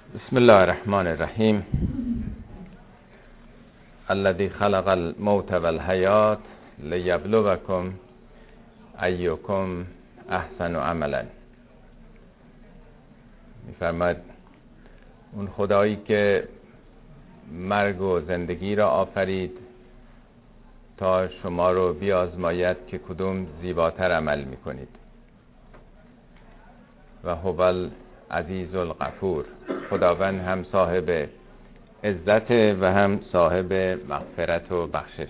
بسم الله الرحمن الرحیم. الذي خلق الموت والحیات لیبلوکم ایکم احسن عملا. می‌فرماید اون خدایی که مرگ و زندگی را آفرید تا شما رو بیازماید که کدوم زیباتر عمل میکنید. و هو العزیز الغفور، خداوند هم صاحب عزت و هم صاحب مغفرت و بخشش.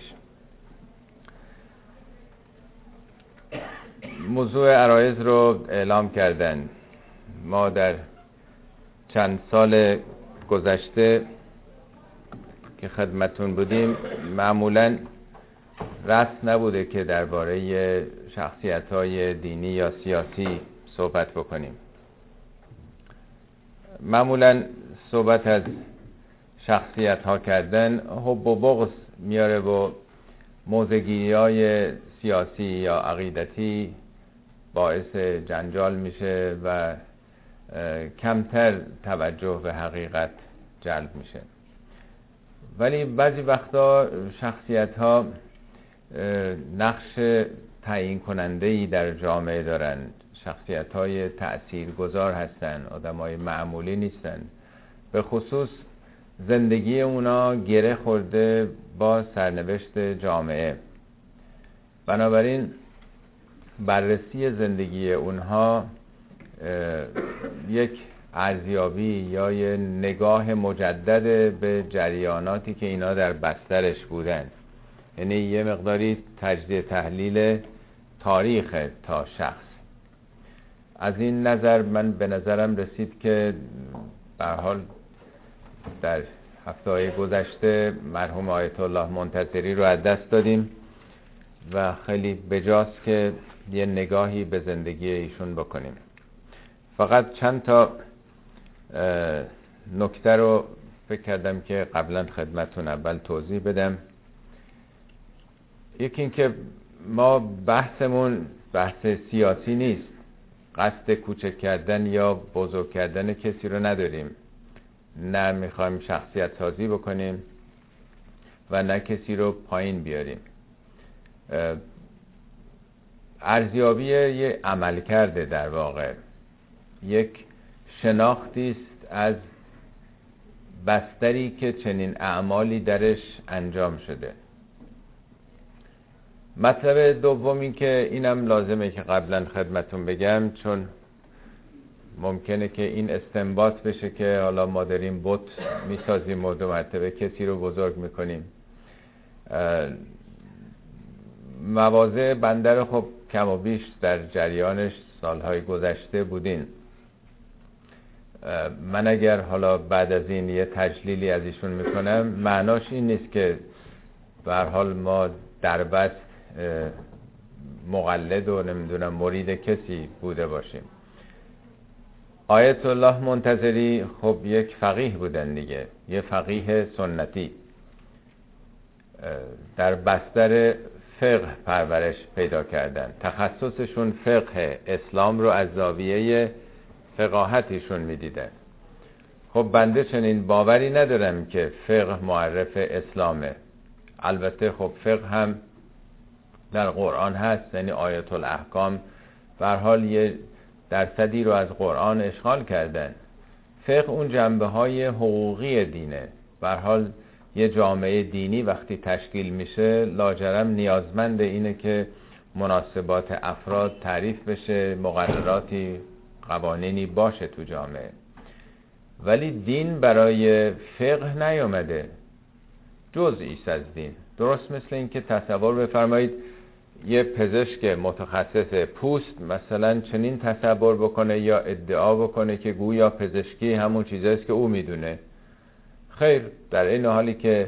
موضوع عرایض رو اعلام کردن. ما در چند سال گذشته که خدمتون بودیم معمولاً رسم نبوده که درباره شخصیت‌های دینی یا سیاسی صحبت بکنیم. معمولاً صحبت از شخصیت‌ها کردن حب و بغض میاره و موضع‌گیری‌های سیاسی یا عقیدتی باعث جنجال میشه و کمتر توجه به حقیقت جلب میشه. ولی بعضی وقتا شخصیت‌ها نقش تعیین کننده‌ای در جامعه دارند. شخصیت‌های تأثیرگذار هستند، آدم‌های معمولی نیستند. به خصوص زندگی اونا گره خورده با سرنوشت جامعه. بنابراین بررسی زندگی اونها یک ارزیابی یا یک نگاه مجدد به جریاناتی که اینا در بسترش بودن، یعنی یه مقداری تجزیه تحلیل تاریخ تا شخص. از این نظر من به نظرم رسید که به هر حال در هفته‌های گذشته مرحوم آیت الله منتظری رو از دست دادیم و خیلی بجاست که یه نگاهی به زندگی ایشون بکنیم. فقط چند تا نکته رو فکر کردم که قبلا خدمتون اول توضیح بدم. یکی این که ما بحثمون بحث سیاسی نیست. قصد کوچک کردن یا بزرگ کردن کسی رو نداریم. نه میخوایم شخصیت سازی بکنیم و نه کسی رو پایین بیاریم. ارزیابی یه عمل کرده، در واقع یک شناختی است از بستری که چنین اعمالی درش انجام شده. مطلب دومی که اینم لازمه که قبلا خدمتون بگم، چون ممکنه که این استنباط بشه که حالا ما داریم بت میسازیم و 2 مرتبه کسی رو بزرگ میکنیم. مواضع بنده رو خب کم و بیش در جریانش سالهای گذشته بودین. من اگر حالا بعد از این یه تجلیلی از ایشون میکنم، معناش این نیست که به هر حال ما در بست مقلد و نمیدونم مرید کسی بوده باشیم. آیت الله منتظری خب یک فقیه بودن دیگه، یه فقیه سنتی، در بستر فقه پرورش پیدا کردن. تخصصشون فقه اسلام رو از زاویه فقاهتشون میدیدن. خب بنده چنین باوری ندارم که فقه معرف اسلامه. البته خب فقه هم در قرآن هست، یعنی آیات الاحکام به هر حال یه درصدی رو از قرآن اشغال کردن. فقه اون جنبه‌های حقوقی دینه. به هر حال یه جامعه دینی وقتی تشکیل میشه لاجرم نیازمند اینه که مناسبات افراد تعریف بشه، مقرراتی قوانینی باشه تو جامعه. ولی دین برای فقه نیامده، جزئی از دین. درست مثل این که تصور بفرمایید یه پزشک متخصص پوست مثلا چنین تصور بکنه یا ادعا بکنه که گویا پزشکی همون چیزاییست که او میدونه. خیر، در این حالی که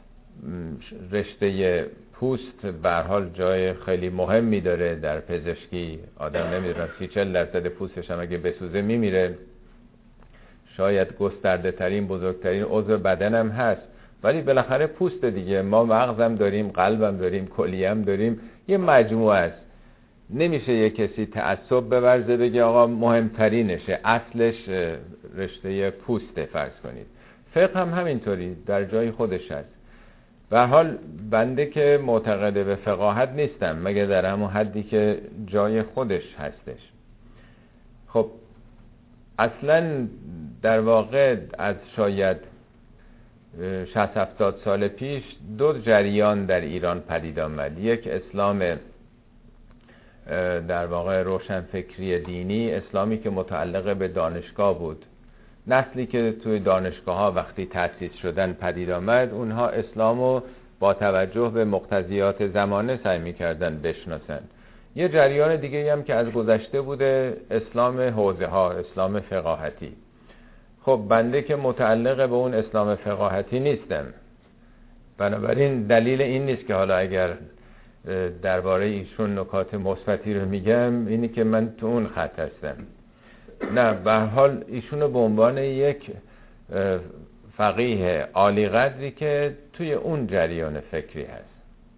رشته پوست به هر حال جای خیلی مهمی داره در پزشکی. آدم نمیدونه 30-40% پوستش هم اگه بسوزه میمیره. شاید گسترده ترین بزرگترین عضو بدنم هست، ولی بالاخره پوست دیگه. ما مغزم داریم، قلبم داریم، کلیه‌ام داریم، یه مجموعه است. نمیشه یه کسی تعصب بورزه بگه آقا مهمترینشه، اصلش رشته پوسته فرض کنید. فقه هم همینطوری در جای خودش هست. به هر حال بنده که معتقد به فقاهت نیستم مگه در همون حدی که جای خودش هستش. خب اصلا در واقع از شاید 60-70 سال پیش دو جریان در ایران پدید آمد. یک اسلام در واقع روشنفکری دینی، اسلامی که متعلق به دانشگاه بود. نسلی که توی دانشگاه ها وقتی تأسیس شدن پدید آمد، اونها اسلامو با توجه به مقتضیات زمانه سعی می‌کردن بشناسن. یه جریان دیگه هم که از گذشته بوده، اسلام حوزه ها، اسلام فقاهتی. خب بنده که متعلق به اون اسلام فقاهتی نیستم، بنابراین دلیل این نیست که حالا اگر درباره ایشون نکات مثبتی رو میگم اینی که من تو اون خط هستم. نه، به هر حال ایشونو به عنوان یک فقیه عالی قدری که توی اون جریان فکری هست.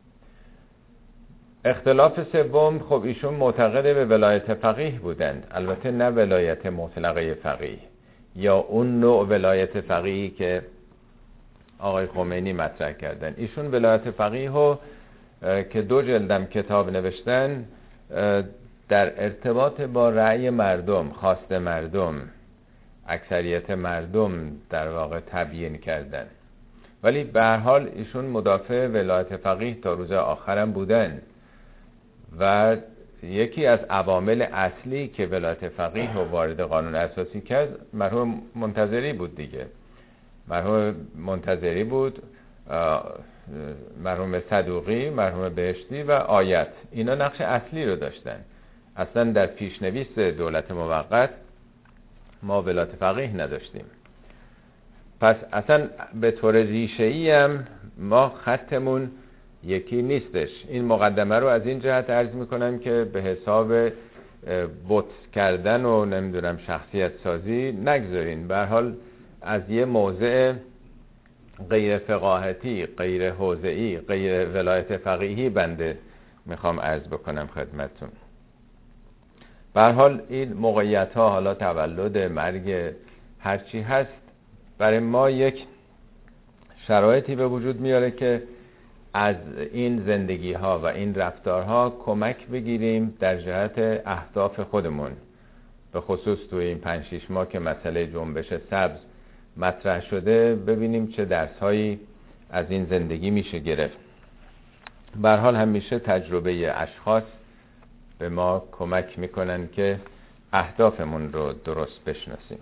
اختلاف سوم، خب ایشون معتقد به ولایت فقیه بودند، البته نه ولایت مطلقه فقیه یا اون نوع ولایت فقیهی که آقای خمینی مطرح کردن. ایشون ولایت فقیه رو که 2 جلدم کتاب نوشتن در ارتباط با رأی مردم، خواست مردم، اکثریت مردم در واقع تبیین کردن. ولی به هر حال ایشون مدافع ولایت فقیه تا روز آخرم بودن و یکی از عوامل اصلی که ولایت فقیه رو وارد قانون اساسی کرد مرحوم منتظری بود دیگه. مرحوم منتظری بود، مرحوم صدوقی، مرحوم بهشتی و آیت، اینا نقش اصلی رو داشتن. اصلا در پیشنویس دولت موقت ما ولایت فقیه نداشتیم. پس اصلا به طور ریشه‌ای هم ما خطمون یکی نیستش. این مقدمه رو از این جهت عرض میکنم که به حساب بت کردن و نمیدونم شخصیت سازی نگذارین. به هر حال از یه موضع غیر فقاهتی، غیر حوزه‌ای، غیر ولایت فقیهی بنده میخوام عرض بکنم خدمتتون. به هر حال این موقعیت ها، حالا تولد، مرگ، هرچی هست، برای ما یک شرایطی به وجود میاره که از این زندگی ها و این رفتارها کمک بگیریم در جهت اهداف خودمون. به خصوص توی این 5-6 ماه که مسئله جنبش سبز مطرح شده، ببینیم چه درسهایی از این زندگی میشه گرفت. به هر حال همیشه تجربه اشخاص به ما کمک میکنن که اهدافمون رو درست بشناسیم.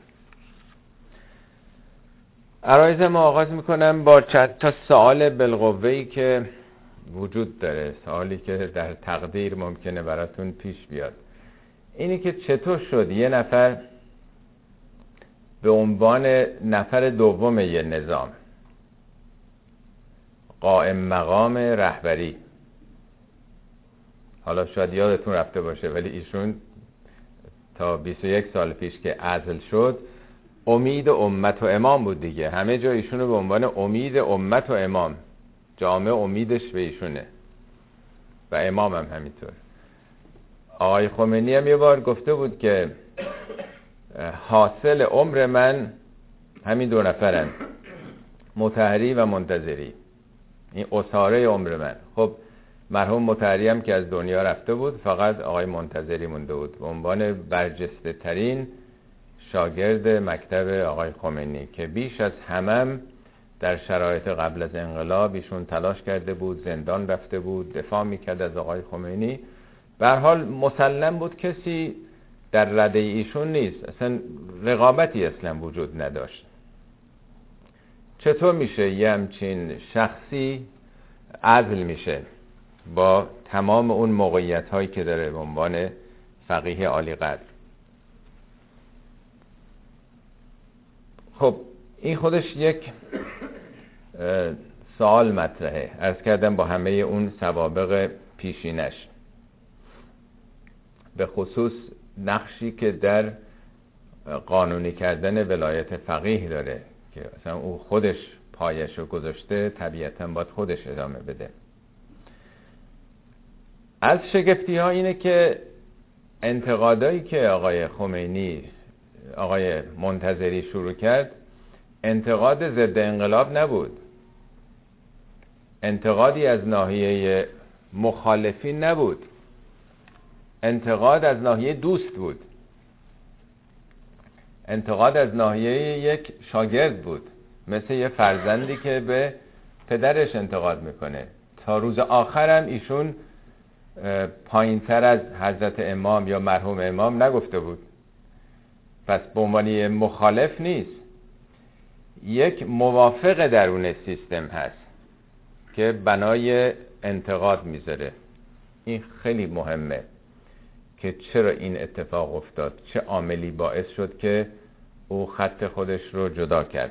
عرایض ما آغاز میکنم با چند تا سوال بالقوه‌ای که وجود داره، سوالی که در تقدیر ممکنه براتون پیش بیاد. اینی که چطور شد یه نفر به عنوان نفر دوم یه نظام، قائم مقام رهبری، حالا شاید یادتون رفته باشه ولی ایشون تا 21 سال پیش که عزل شد امید امت و امام بود دیگه. همه جا ایشونو به عنوان امید امت و امام، جامعه امیدش به ایشونه و امام هم همینطور. آقای خمینی هم یه بار گفته بود که حاصل عمر من همین 2 نفرن، مطهری و منتظری، این اساره عمر من. خب مرحوم مطهری هم که از دنیا رفته بود، فقط آقای منتظری مونده بود به عنوان برجسته ترین شاگرد مکتب آقای خمینی که بیش از همه در شرایط قبل از انقلاب ایشون تلاش کرده بود، زندان رفته بود، دفاع میکرد از آقای خمینی. به هر حال مسلم بود کسی در رده ایشون نیست، اصلا رقابتی اصلا وجود نداشت. چطور میشه یه همچین شخصی عزل میشه با تمام اون موقعیت هایی که داره به عنوان فقیه عالی قدر؟ خب این خودش یک سوال مطرحه، عرض کردم با همه اون سوابق پیشینش، به خصوص نقشی که در قانونی کردن ولایت فقیه داره که مثلا او خودش پایش رو گذاشته، طبیعتا باید خودش ادامه بده. از شگفتی ها اینه که انتقادایی که آقای خمینی، آقای منتظری شروع کرد، انتقاد ضد انقلاب نبود، انتقادی از ناحیه مخالفین نبود، انتقاد از ناحیه دوست بود، انتقاد از ناحیه یک شاگرد بود، مثل یه فرزندی که به پدرش انتقاد میکنه. تا روز آخرم ایشون پایین‌تر از حضرت امام یا مرحوم امام نگفته بود، پس به عنوان مخالف نیست، یک موافق درون سیستم هست که بنای انتقاد میذاره. این خیلی مهمه که چرا این اتفاق افتاد، چه عاملی باعث شد که او خط خودش رو جدا کرد.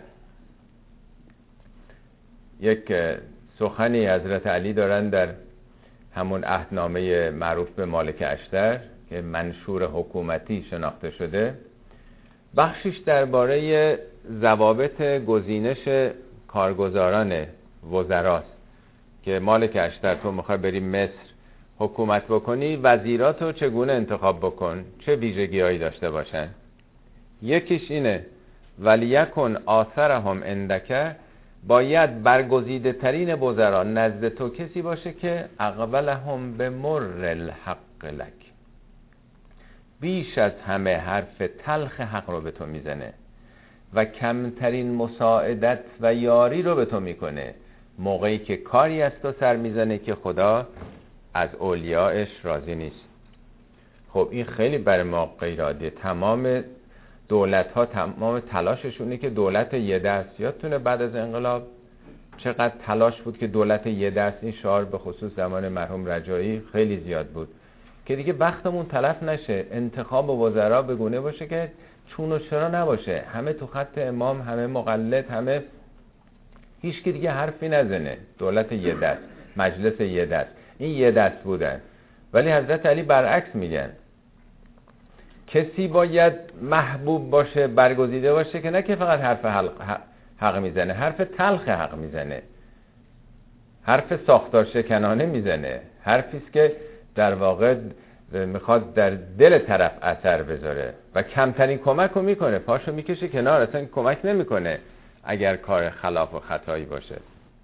یک سخنی حضرت علی دارن در همون عهدنامه معروف به مالک اشتر که منشور حکومتی شناخته شده، بخشش درباره ضوابط گزینش کارگزاران وزراست که مالک اشتر تو میخوای بری مصر حکومت بکنی، وزیراتو چگونه انتخاب بکن، چه ویژگی‌هایی داشته باشن. یکیش اینه ولیکن آثرهم عندک، باید برگزیده ترین وزرا نزد تو کسی باشه که اقبلهم به مر الحق لک، بیش از همه حرف تلخ حق رو به تو میزنه و کمترین مساعدت و یاری رو به تو میکنه موقعی که کاری از تو سر میزنه که خدا از اولیاءش راضی نیست. خب این خیلی برای ما غیر عادیه. تمام دولت ها تمام تلاششونه که دولت یه دست، یادتونه بعد از انقلاب چقدر تلاش بود که دولت یه دست، این شعار به خصوص زمان مرحوم رجایی خیلی زیاد بود که دیگه بختمون تلف نشه، انتخاب وزرا به گونه باشه که چون و چرا نباشه، همه تو خط امام، همه مقلد، همه هیچ که دیگه حرفی نزنه، دولت یه دست، مجلس یه دست. این یه دست بودن. ولی حضرت علی برعکس میگن کسی باید محبوب باشه، برگزیده باشه که نه که فقط حرف حق میزنه، حرف تلخ حق میزنه، حرف ساختار شکنانه میزنه، حرفیست که در واقع میخواد در دل طرف اثر بذاره و کمترین کمک رو میکنه، پاشو میکشه کنار، اصلا کمک نمیکنه اگر کار خلاف و خطایی باشه.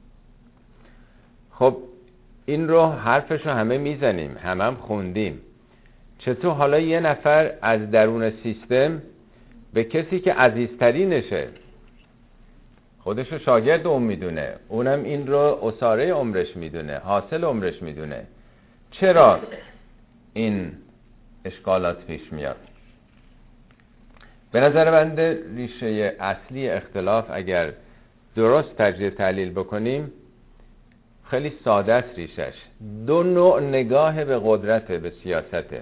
خب این رو حرفشو همه میزنیم، هم خوندیم. چطور حالا یه نفر از درون سیستم به کسی که عزیزترینشه، خودشو شاگرد اون میدونه، اونم این رو اساره عمرش میدونه، حاصل عمرش میدونه، چرا این اشکالات پیش میاد؟ به نظر بنده ریشه اصلی اختلاف اگر درست تجزیه تحلیل بکنیم خیلی ساده است ریشش. دو نوع نگاه به قدرت، به سیاسته.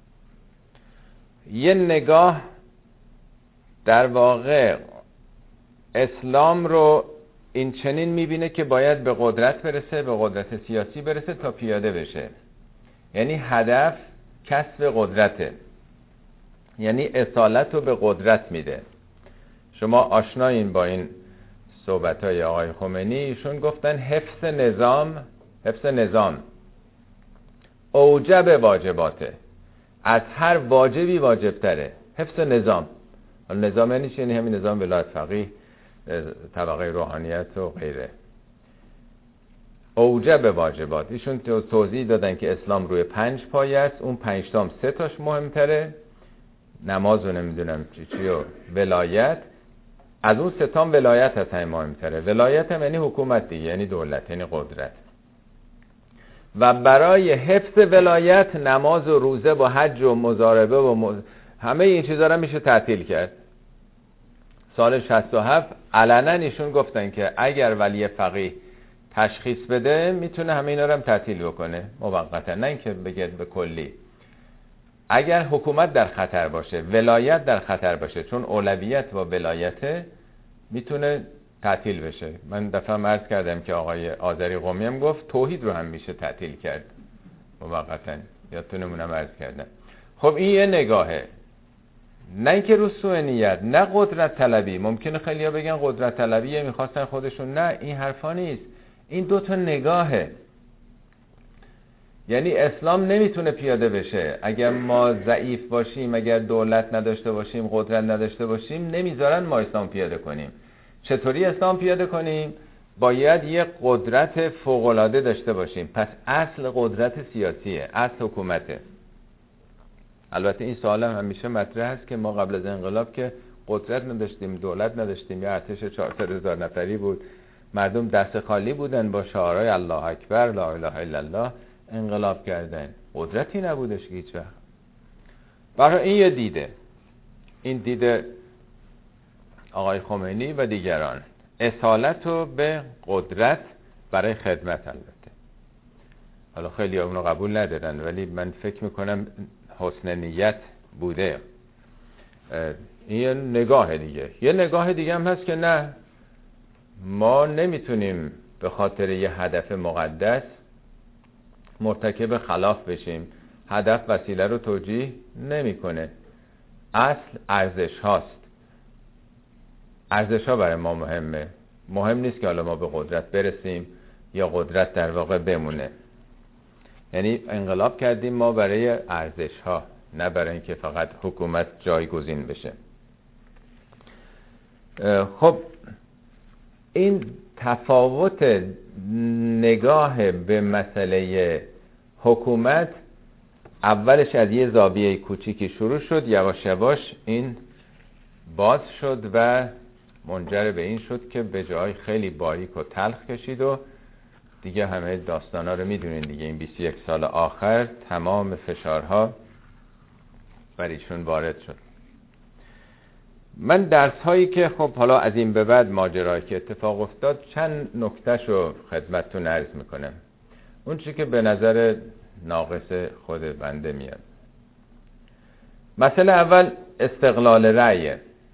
یه نگاه در واقع اسلام رو این چنین میبینه که باید به قدرت برسه، به قدرت سیاسی برسه تا پیاده بشه، یعنی هدف کسب قدرته، یعنی اصالت رو به قدرت میده. شما آشنایین با این صحبت‌های آقای خمینی، ایشون گفتن حفظ نظام اوجب واجباته، از هر واجبی واجبتره حفظ نظام. نظام یعنی چی؟ یعنی همین نظام ولایت فقیه، طبقه روحانیت و غیره. اوجب واجبات، ایشون توضیح دادن که اسلام روی 5 پایه است، اون 5 تام 3 تاش مهمتره، نماز و نمیدونم چی و ولایت، از اون 3 تام ولایت هست همین مهمتره. ولایت هم یعنی حکومت دیگه، یعنی دولت، یعنی قدرت. و برای حفظ ولایت نماز و روزه و حج و مضاربه و همه این چیزا رو میشه تعطیل کرد. سال 67 علنا ایشون گفتن که اگر ولی فقیه تشخیص بده میتونه همه اینا رو هم تعطیل بکنه موقتا، نه اینکه بگه به کلی. اگر حکومت در خطر باشه، ولایت در خطر باشه، چون اولویت و ولایت میتونه تعطیل بشه. من دفعه عرض کردم که آقای آذری قمی هم گفت توحید رو هم میشه تعطیل کرد موقتا، یادتونه منم عرض کردم. خب این یه نگاهه، نه اینکه رو سوء نیت، نه قدرت طلبی. ممکنه خیلیا بگن قدرت طلبیه میخواستن خودشون، نه این حرفا نیست، این 2 تا نگاهه. یعنی اسلام نمیتونه پیاده بشه اگر ما ضعیف باشیم، اگر دولت نداشته باشیم، قدرت نداشته باشیم، نمیذارن ما اسلام پیاده کنیم. چطوری اسلام پیاده کنیم؟ باید یه قدرت فوق‌العاده داشته باشیم. پس اصل قدرت سیاسیه، اصل حکومته. البته این سوال هم همیشه مطرح هست که ما قبل از انقلاب که قدرت نداشتیم، دولت نداشتیم، یه ارتش 4,000 نفری بود، مردم دست خالی بودن، با شعارهای الله اکبر، لا اله الا الله انقلاب کردن، قدرتی نبودش هیچ وقت. برای این یه دیده، این دیده آقای خمینی و دیگران، اصالت رو به قدرت برای خدمت. البته حالا خیلی اونو قبول ندارن، ولی من فکر میکنم حسن نیت بوده. این یه نگاه دیگه. یه نگاه دیگه هم هست که نه، ما نمیتونیم به خاطر یه هدف مقدس مرتکب خلاف بشیم. هدف وسیله رو توجیه نمیکنه. اصل ارزش هاست. ارزش ها برای ما مهمه. مهم نیست که حالا ما به قدرت برسیم یا قدرت در واقع بمونه. یعنی انقلاب کردیم ما برای ارزش ها، نه برای اینکه فقط حکومت جایگزین بشه. خب این تفاوت نگاه به مسئله حکومت اولش از یه زاویه کوچیکی شروع شد، یواش یواش این باز شد و منجر به این شد که به جای خیلی باریک و تلخ کشید و دیگه همه داستانا رو میدونین دیگه. این 21 سال آخر تمام فشارها بر ایشون وارد شد. من درس هایی که خب حالا از این به بعد ماجرایی که اتفاق افتاد چند نکتهشو خدمتتون عرض میکنم، اون چی که به نظر ناقص خود بنده میاد. مسئله اول استقلال رأی.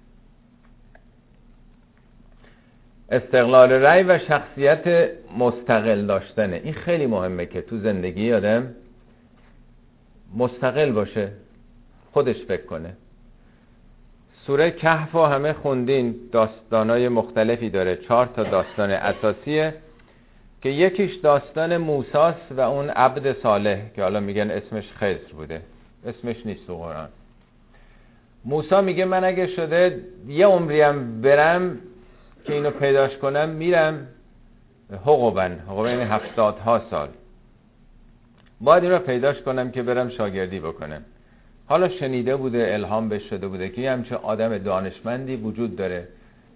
استقلال رأی و شخصیت مستقل داشتنه. این خیلی مهمه که تو زندگی آدم مستقل باشه، خودش فکر کنه. سوره کهف همه خوندین، داستانای مختلفی داره، 4 تا داستان اساسیه که یکیش داستان موسیٰ و اون عبد صالح که حالا میگن اسمش خضر بوده، اسمش نیست تو قرآن. موسیٰ میگه من اگه شده یه عمریم برم که اینو پیداش کنم، میرم حقوبا یعنی 70 سال باید این رو پیداش کنم که برم شاگردی بکنم. حالا شنیده بوده، الهام بهش شده بوده که همچه آدم دانشمندی وجود داره.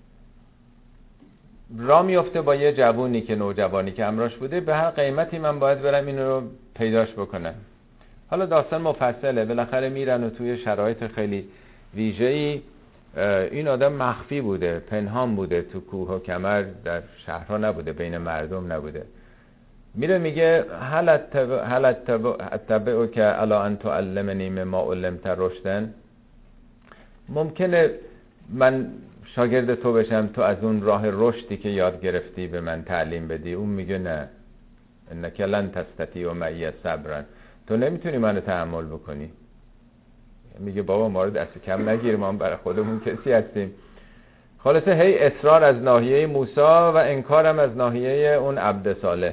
راه میفته با یه جوونی که نوجوانی که همراهش بوده، به هر قیمتی من باید برم این رو پیداش بکنم. حالا داستان مفصله، بالاخره میرن و توی شرایط خیلی ویژه‌ای. این آدم مخفی بوده، پنهان بوده، تو کوه و کمر، در شهرها نبوده، بین مردم نبوده. میره میگه هل اتبعک علی ان تعلمنی مما علمت رشدا، ممکنه من شاگرد تو بشم، تو از اون راه رشدی که یاد گرفتی به من تعلیم بدی؟ اون میگه نه، انک لن تستطیع معی صبرا، تو نمیتونی منو تحمل بکنی. میگه بابا ما رو دست کم نگیر، ما برای خودمون کسی هستیم. خلاصه هی اصرار از ناحیه موسی و انکارم از ناحیه اون عبد صالح.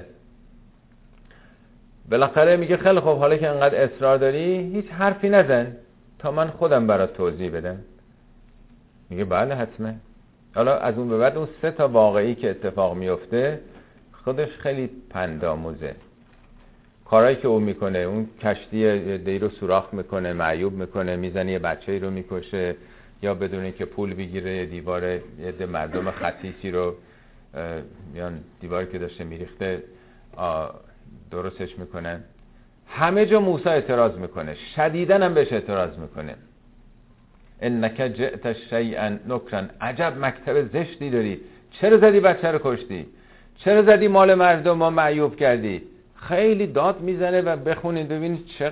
بالاخره میگه خیلی خوب، حالا که انقدر اصرار داری هیچ حرفی نزن تا من خودم برات توضیح بدم. میگه بله حتما. حالا از اون به بعد اون 3 تا واقعی که اتفاق میفته خودش خیلی پندآموزه. کارهایی که اون میکنه، اون کشتی دی رو سوراخ میکنه، معیوب میکنه، میزنه یه بچه‌ای رو میکشه، یا بدون اینکه پول بگیره دیوار یه مردم خسیسی رو میان دیواری که داشته میریخته درستش میکنن. همه جا موسی اعتراض میکنه، شدیداً هم بهش اعتراض میکنه. انک جئت شیئا نکرا، عجب مکتب زشتی داری، چرا زدی بچه رو کشتی، چرا زدی مال مردم ما معیوب کردی. خیلی داد میزنه و بخونید ببینید چه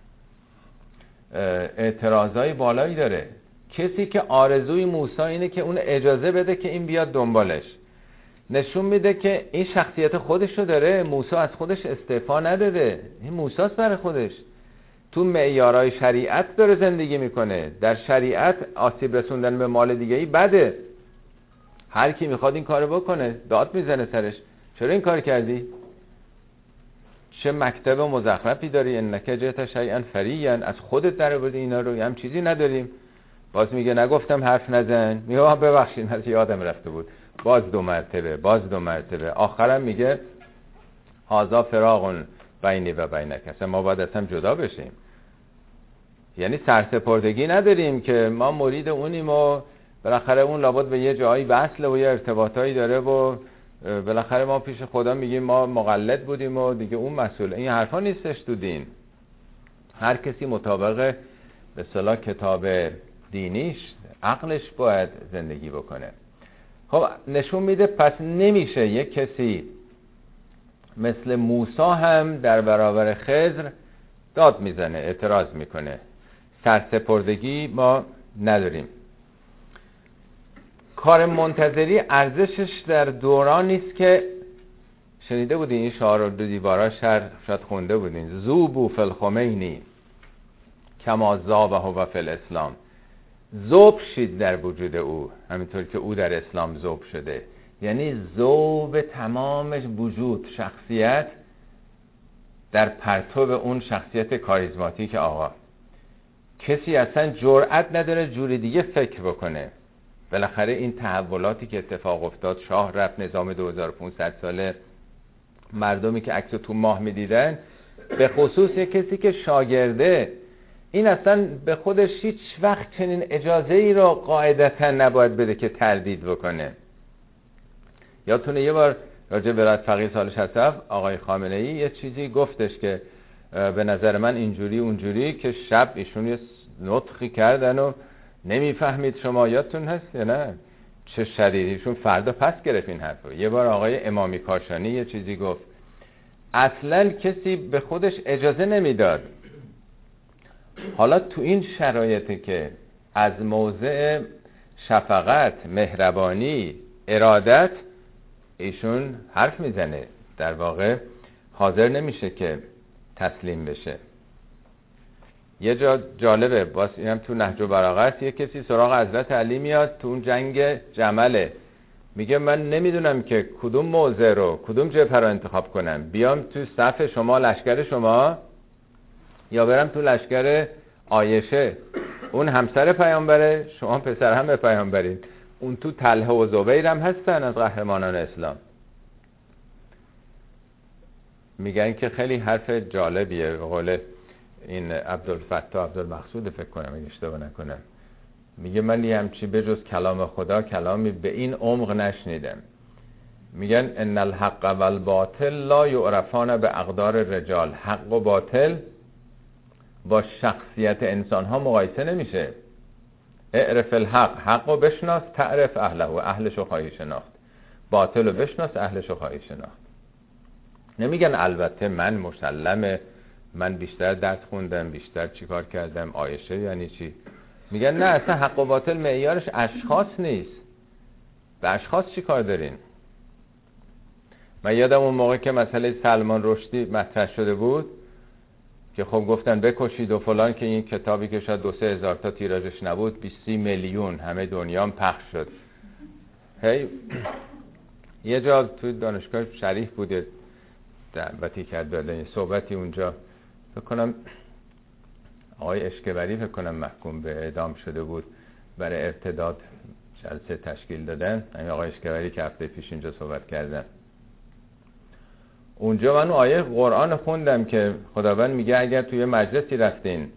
اعتراضای بالایی داره. کسی که آرزوی موسی اینه که اون اجازه بده که این بیاد دنبالش، نشون میده که این شخصیت خودشو داره. موسی از خودش استعفا نداده، این موسی است برای خودش. تو معیارهای شریعت داره زندگی میکنه. در شریعت آسیب رسوندن به مال دیگه‌ای بده. هر کی میخواد این کارو بکنه، داد میزنه سرش، چرا این کار کردی؟ چه مکتب مزخرفی داری، انک جئت شیئا فریا، از خودت در آوردی اینا رو، هم چیزی نداریم. باز میگه نگفتم حرف نزن، میگه ببخشید از یادم رفته بود. باز 2 مرتبه، باز 2 مرتبه، آخرم میگه هذا فراق بینی و بینک، اصلا ما باید اصلا جدا بشیم. یعنی سرسپردگی نداریم که ما مرید اونیم و بالاخره اون لابد به یه جایی وصله و یه ارتباطایی داره و بالاخره ما پیش خدا میگیم ما مقلد بودیم و دیگه اون مسئول. این حرفا نیستش تو دین. هر کسی مطابق به اصطلاح کتاب دینیش عقلش باید زندگی بکنه. خب نشون میده پس نمیشه یک کسی مثل موسی هم در برابر خضر داد میزنه، اعتراض میکنه. سرسپردگی ما نداریم. کار منتظری ارزشش در دوران نیست که شنیده بودین این شعار رو 2 دیوارا شهر شاید خونده بودین، ذوبوا فی الخمینی کما ذابه و فی الاسلام. ذوب شید در وجود او همینطور که او در اسلام ذوب شده. یعنی ذوب تمام وجود، شخصیت در پرتو اون شخصیت کاریزماتیک آقا. کسی اصلا جرأت نداره جور دیگه فکر بکنه. بالاخره این تحولاتی که اتفاق افتاد، شاه رفت، نظام 2500 ساله، مردمی که عکس تو ماه میدیدن، به خصوص یک کسی که شاگرده، این اصلا به خودش هیچ وقت چنین اجازه ای رو قاعدتا نباید بده که تردید بکنه. یادتونه یه بار راجع به ولایت فقیه سال 67 آقای خامنه ای یه چیزی گفتش که به نظر من اینجوری اونجوری، که شب ایشون یه نطقی کردن و نمیفهمید. شما یادتون هست یا نه؟ چه شدیدیشون فردا پس گرفت این حرفو. یه بار آقای امامی کاشانی یه چیزی گفت، اصلا کسی به خودش اجازه نمیداد. حالا تو این شرایطی که از موضع شفقت، مهربانی، ارادت ایشون حرف میزنه، در واقع حاضر نمیشه که تسلیم بشه. یه جا جالبه، باز اینم تو نهج البلاغه، یه کسی سراغ حضرت علی میاد تو اون جنگ جمله، میگه من نمیدونم که کدوم موضع رو، کدوم جبهه رو انتخاب کنم، بیام تو صف شما، لشکر شما، یا برم تو لشکر عایشه، اون همسر پیامبره، شما پسر هم پیامبرین، اون تو طلحه و زبیر هم هستن از قهرمانان اسلام. میگن که خیلی حرف جالبیه، به قول این عبدالفتاح عبدالمقصود فکر کنم اگه اشتباه نکنم، میگه من یه همچی بجز کلام خدا کلامی به این عمق نشنیدم. میگن ان الحق والباطل لا یعرفان به اقدار الرجال. حق و باطل با شخصیت انسان ها مقایسه نمیشه. اعرف الحق، حق و بشناس، تعرف اهله، و اهلشو خواهی شناخت. باطل و بشناس، اهلشو خواهی شناخت. نمیگن البته من مسلمه، من بیشتر درس خوندم، بیشتر چیکار کردم، عایشه یعنی چی. میگن نه، اصلا حق و باطل معیارش اشخاص نیست. به اشخاص چی کار دارین؟ من یادم اون موقع که مسئله سلمان رشدی مطرح شده بود که خب گفتن بکشید و فلان، که این کتابی که شاید 2-3 هزار تا تیراژش نبود 20 میلیون همه دنیا هم پخش شد. هی یه جا تو دانشگاه شریف بوده دعوتی کرد داده صحبتی اونجا، فکر کنم آقای اشکبری فکر کنم محکوم به اعدام شده بود، برای ارتداد جلسه تشکیل دادن. همین آقای اشکبری که هفته پیش اینجا صحبت کردن، اونجا من آیه قرآن خوندم که خداوند میگه اگر توی مجلسی رفتین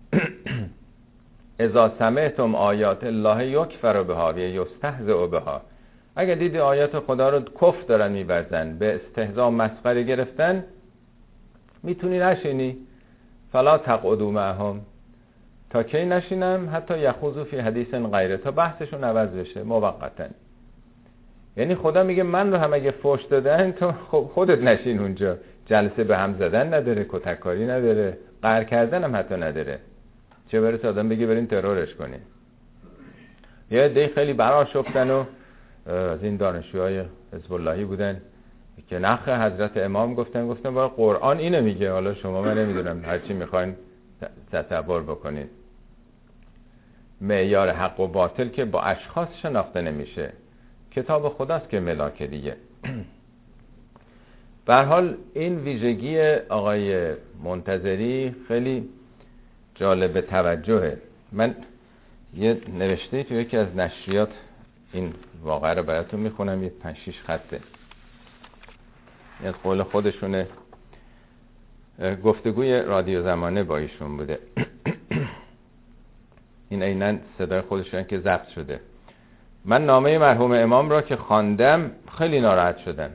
اذا سمعتم آیات الله یکفر بها و یستهزئ بها، اگر دیدی آیات خدا رو کفر دارن می‌ورزن، به استهزاء مسخره گرفتن، میتونی نشینی. فلا تقعدوا معهم، تا کی نشینم؟ حتی یخوضوا فی حدیث غیره، تا بحثشون عوض بشه موقتا. یعنی خدا میگه من رو هم اگه فحش دادن تو خودت نشین اونجا. جلسه به هم زدن نداره، کتککاری نداره، قهر کردن هم حتی نداره، چه برسه آدم بگه برین ترورش کنین. یه عده خیلی برآشفتن و از این دانشجوهای حزب اللهی بودن که نخ حضرت امام گفتن برای قرآن اینو میگه، حالا شما من نمیدونم هرچی میخواین تصور بکنین. معیار حق و باطل که با اشخاص شناخته نمیشه، کتاب خداست که ملاک دیگه. به هر حال این ویژگی آقای منتظری خیلی جالب توجهه. من یه نوشته تو یکی از نشریات این واقعه رو براتون میخونم، یه 5-6 خطه، یه قول خودشونه، گفتگوی رادیو زمانه با ایشون بوده. این عیناً صدای خودشون که ضبط شده. من نامه مرحوم امام را که خواندم خیلی ناراحت شدم.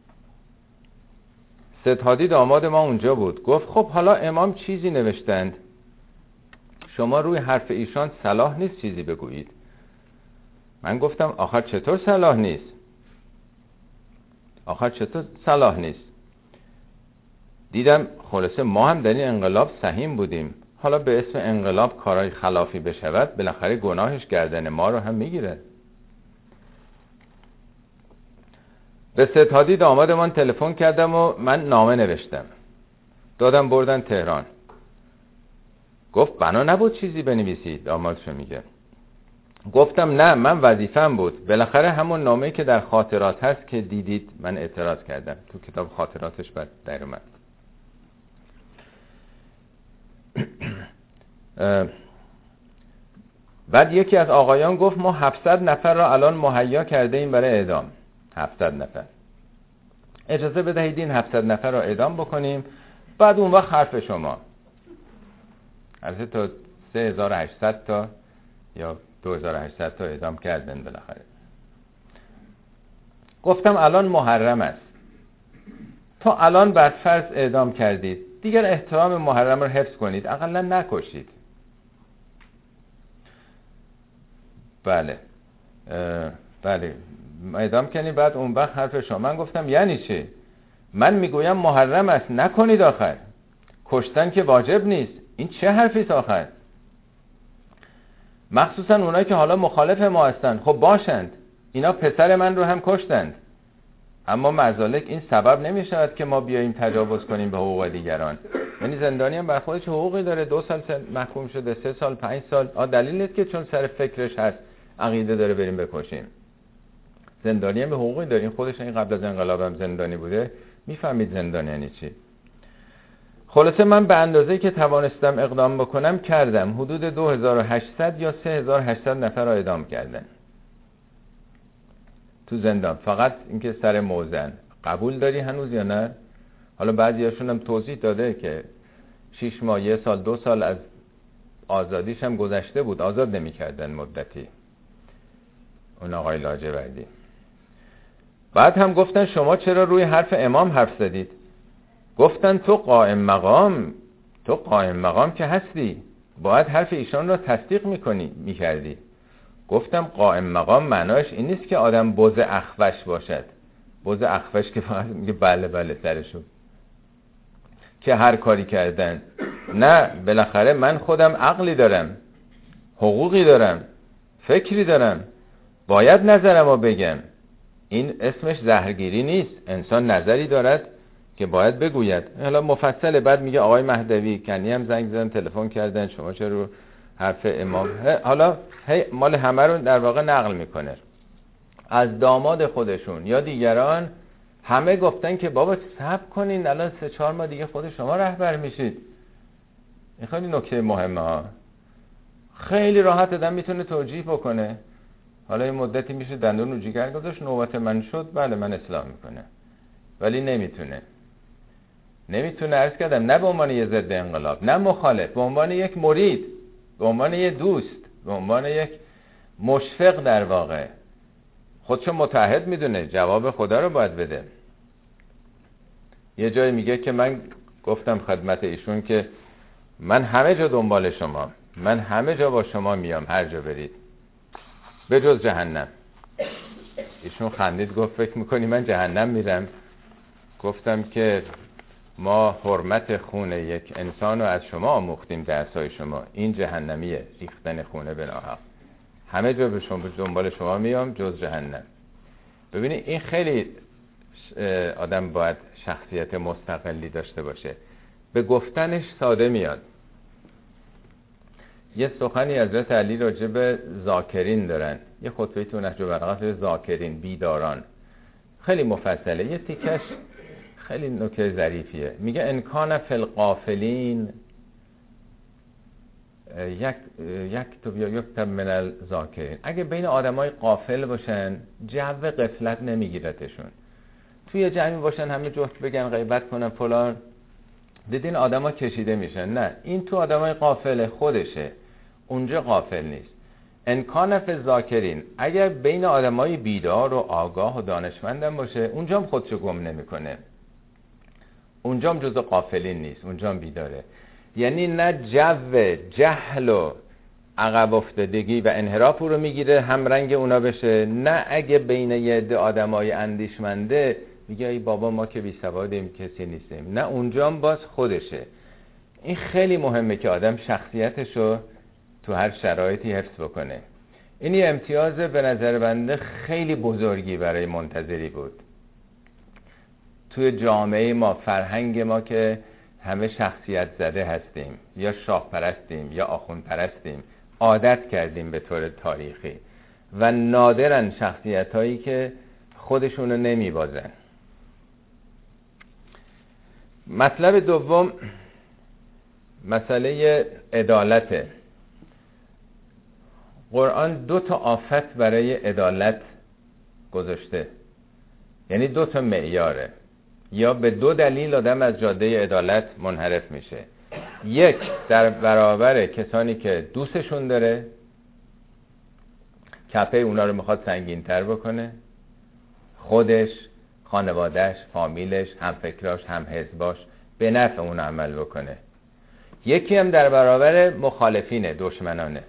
سید هادی داماد ما اونجا بود، گفت خب حالا امام چیزی نوشتند، شما روی حرف ایشان صلاح نیست چیزی بگویید. من گفتم آخر چطور صلاح نیست؟ آخر چطور صلاح نیست؟ دیدم خلاصه ما هم در این انقلاب سهیم بودیم، حالا به اسم انقلاب کارهای خلافی بشود بالاخره گناهش گردن ما رو هم میگیره. به سید هادی دامادمان تلفن کردم و من نامه نوشتم، دادم بردن تهران. گفت بنا نبود چیزی بنویسید، دامادشو میگه. گفتم نه، من وظیفه‌ام بود، بالاخره همون نامه‌ای که در خاطرات هست که دیدید من اعتراض کردم، تو کتاب خاطراتش بعد در اومد. بعد یکی از آقایان گفت ما 700 نفر را الان مهیا کرده ایم برای اعدام. 700 نفر، اجازه بدهید این 700 نفر را اعدام بکنیم، بعد اون وقت حرف شما. البته تا 3800 تا یا 2800 تا اعدام کردن بالاخره. گفتم الان محرم است، تا الان بر فرض اعدام کردید، دیگر احترام محرم رو حفظ کنید، اقلا نکشید. بله اعدام کنید، بعد اون وقت حرف شما. من گفتم یعنی چی؟ من میگویم محرم است نکنید، آخر کشتن که واجب نیست، این چه حرفی است آخر؟ مخصوصا اونایی که حالا مخالف ما هستند، خب باشند، اینا پسر من رو هم کشتند، اما مزالک این سبب نمی شود که ما بیاییم تجاوز کنیم به حقوق دیگران. یعنی زندانی هم بر خودش حقوقی داره، 2 سال محکوم شده، 3 سال 5 سال، دلیل نیست که چون سر فکرش هست عقیده داره بریم بکشیم. زندانی هم به حقوقی داریم، خودش این قبل از انقلاب هم زندانی بوده، میفهمید زندان یعنی چی. خلاصه من به اندازه‌ای که توانستم اقدام بکنم کردم. حدود 2800 یا 3800 نفر را اعدام کردن تو زندان. فقط اینکه سر موزن قبول داری هنوز یا نه؟ حالا بعضیاشون هم توضیح داده که 6 ماه 1 سال 2 سال از آزادیش هم گذشته بود، آزاد نمی‌کردن مدتی اون آقای لاجوردی. بعد هم گفتن شما چرا روی حرف امام حرف زدید؟ گفتن تو قائم مقام که هستی، باید حرف ایشان را تصدیق میکردی. گفتم قائم مقام معناش این نیست که آدم بز اخفش باشد، بز اخفش که فقط میگه بله سرشو که هر کاری کردن. نه، بالاخره من خودم عقلی دارم، حقوقی دارم، فکری دارم، باید نظرمو بگم. این اسمش زهرگیری نیست، انسان نظری دارد که باید بگوید. حالا مفصله. بعد میگه آقای مهدوی کنی هم زنگ زدن تلفن کردن شما چرا رو حرف امام. حالا مال همه رو در واقع نقل میکنه، از داماد خودشون یا دیگران همه گفتن که بابا صبر کنین، الان 3-4 ماه دیگه خود شما رهبر میشید. این خیلی نکته مهمه ها، خیلی راحت آدم میتونه توجیه بکنه. حالا این مدتی میشه دندون رو جیگر گذاشت، نوبت من شد بله من اصلاح میکنه، ولی نمیتونه عرض کردم، نه به عنوان یه ضد انقلاب، نه مخالف، به عنوان یک مرید، به عنوان یک دوست، به عنوان یک مشفق در واقع. خودشو متحد میدونه، جواب خدا رو باید بده. یه جایی میگه که من گفتم خدمت ایشون که من همه جا دنبال شما، من همه جا با شما میام، هر جا برید به جز جهنم. ایشون خندید گفت فکر میکنی من جهنم میرم؟ گفتم که ما حرمت خون یک انسان رو از شما آموختیم، درسای شما، این جهنمیه، ریختن خونه بناحق. همه جا به شما دنبال شما میام جز جهنم. ببینید این خیلی آدم باید شخصیت مستقلی داشته باشه، به گفتنش ساده میاد. یه سخنی حضرت علی راجع به ذاکرین دارن، یه خطبه تو نهج البلاغه ذاکرین، بیداران، خیلی مفصله. یه تیکش خیلی نکته ظریفیه. میگه ان کان فی الغافلین یکتب من الذاکرین. اگه بین آدمای غافل باشن جو غفلت نمیگیرتشون. توی جمعی باشن همه جفت بگن غیبت کنن فلان، دیدین آدما کشیده میشن. نه، این تو آدمای غافل خودشه، اونجا غافل نیست. ان کان فی الذاکرین، اگر بین آدمای بیدار و آگاه و دانشمندم باشه اونجا هم خودشو گم نمیکنه، اونجا هم جزو غافلین نیست، اونجا هم بیداره. یعنی نه جو جهل و عقب افتادگی و انحراف رو میگیره هم رنگ اونا بشه، نه اگه بین یه عده آدمای اندیشمنده میگه ای بابا ما که بی سوادیم کسی نیستیم، نه اونجا هم باز خودشه. این خیلی مهمه که آدم شخصیتشو تو هر شرایطی حفظ بکنه. این یه امتیاز به نظر بنده خیلی بزرگی برای منتظری بود. توی جامعه ما، فرهنگ ما که همه شخصیت زده هستیم یا شاه پرستیم یا آخوند پرستیم، عادت کردیم به طور تاریخی و نادرن شخصیت هایی که خودشونو نمی بازن. مطلب دوم مسئله عدالته. قرآن 2 آفت برای عدالت گذاشته، یعنی 2 معیاره، یا به 2 دلیل آدم از جاده عدالت منحرف میشه. یک، در برابر کسانی که دوستشون داره، کپه اونا رو میخواد سنگین تر بکنه، خودش، خانوادهش، فامیلش، همفکراش، هم حزباش به نفع اون عمل بکنه. یکی هم در برابر مخالفینه، دشمنانه.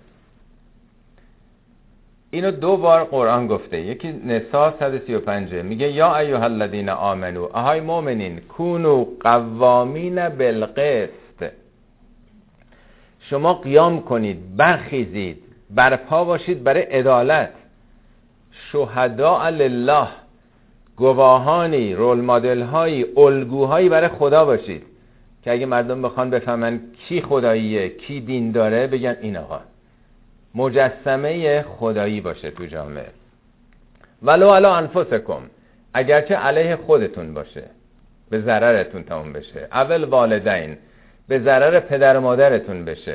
اینو 2 بار قرآن گفته. یکی نساء 135 میگه یا ایها الذین آمنو، اهای مؤمنین، کونوا قوامین بالقسط، شما قیام کنید، برخیزید، برپا باشید برای عدالت. شهداء لله، گواهانی، رول مدل هایی، الگوهایی برای خدا باشید که اگه مردم بخوان بفهمن کی خداییه، کی دین داره، بگن این آقا مجسمه خدایی باشه تو جامعه. ولو علی انفسکم، اگرچه علیه خودتون باشه، به ضررتون تموم بشه. اول والدین، به ضرر پدر و مادرتون بشه،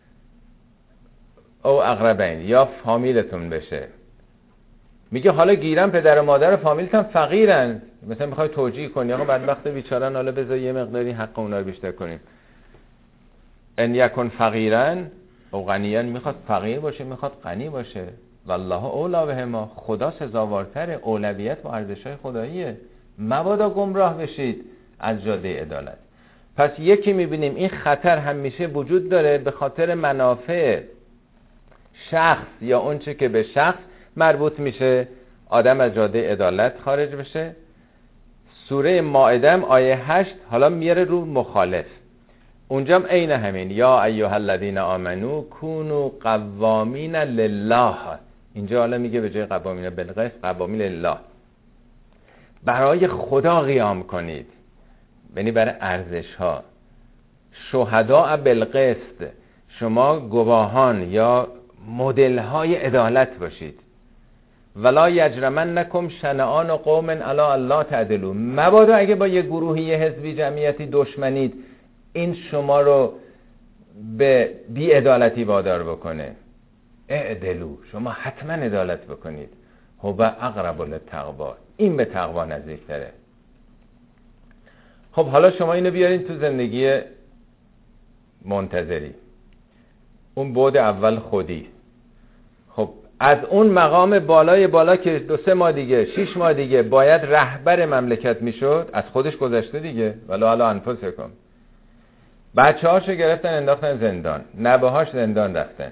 او اقربین، یا فامیلتون بشه. میگه حالا گیرن پدر و مادر و فامیلتون فقیرن، مثلا میخوای توجیه کنی آقا بدبخت بیچارن، حالا بذار یه مقداری حق اونا رو بیشتر کنیم. ان یکن فقیرن او غنیان، میخواد فقیر باشه میخواد غنی باشه، والله اولا بهما، خدا سزاوارتر، اولویت و ارزش‌های خداییه. مبادا گمراه بشید از جاده عدالت. پس یکی میبینیم این خطر همیشه وجود داره به خاطر منافع شخص یا اونچه که به شخص مربوط میشه، آدم از جاده عدالت خارج بشه. سوره مائده آیه 8 حالا میاره رو مخالف، اونجا هم عین همین، یا ایها الذین آمنو کونوا قوامین لله. اینجا حالا میگه به جای قوامین بالقسط قوامین لله، برای خدا قیام کنید، یعنی برای ارزش ها. شهداء بالقسط، شما گواهان یا مدل های عدالت باشید. ولا یجرمنکم شنآن قوم علی الا تعدلوا، مبادا اگه با یه گروهی، حزبی، جمعیتی دشمنید این شما رو به بی عدالتی وادار بکنه. اعدلوا، شما حتما عدالت بکنید. هو اقرب للتقوی، این به تقوا نزدیکتره. خب حالا شما اینو بیارین تو زندگی منتظری. اون بعد اول خودی. خب از اون مقام بالای بالا که 2-3 ماه دیگه 6 ماه دیگه باید رهبر مملکت میشد، از خودش گذشته دیگه. ولی حالا انفسکم، بچه‌هاشو گرفتن انداختن زندان، نوه‌هاش زندان رفتن.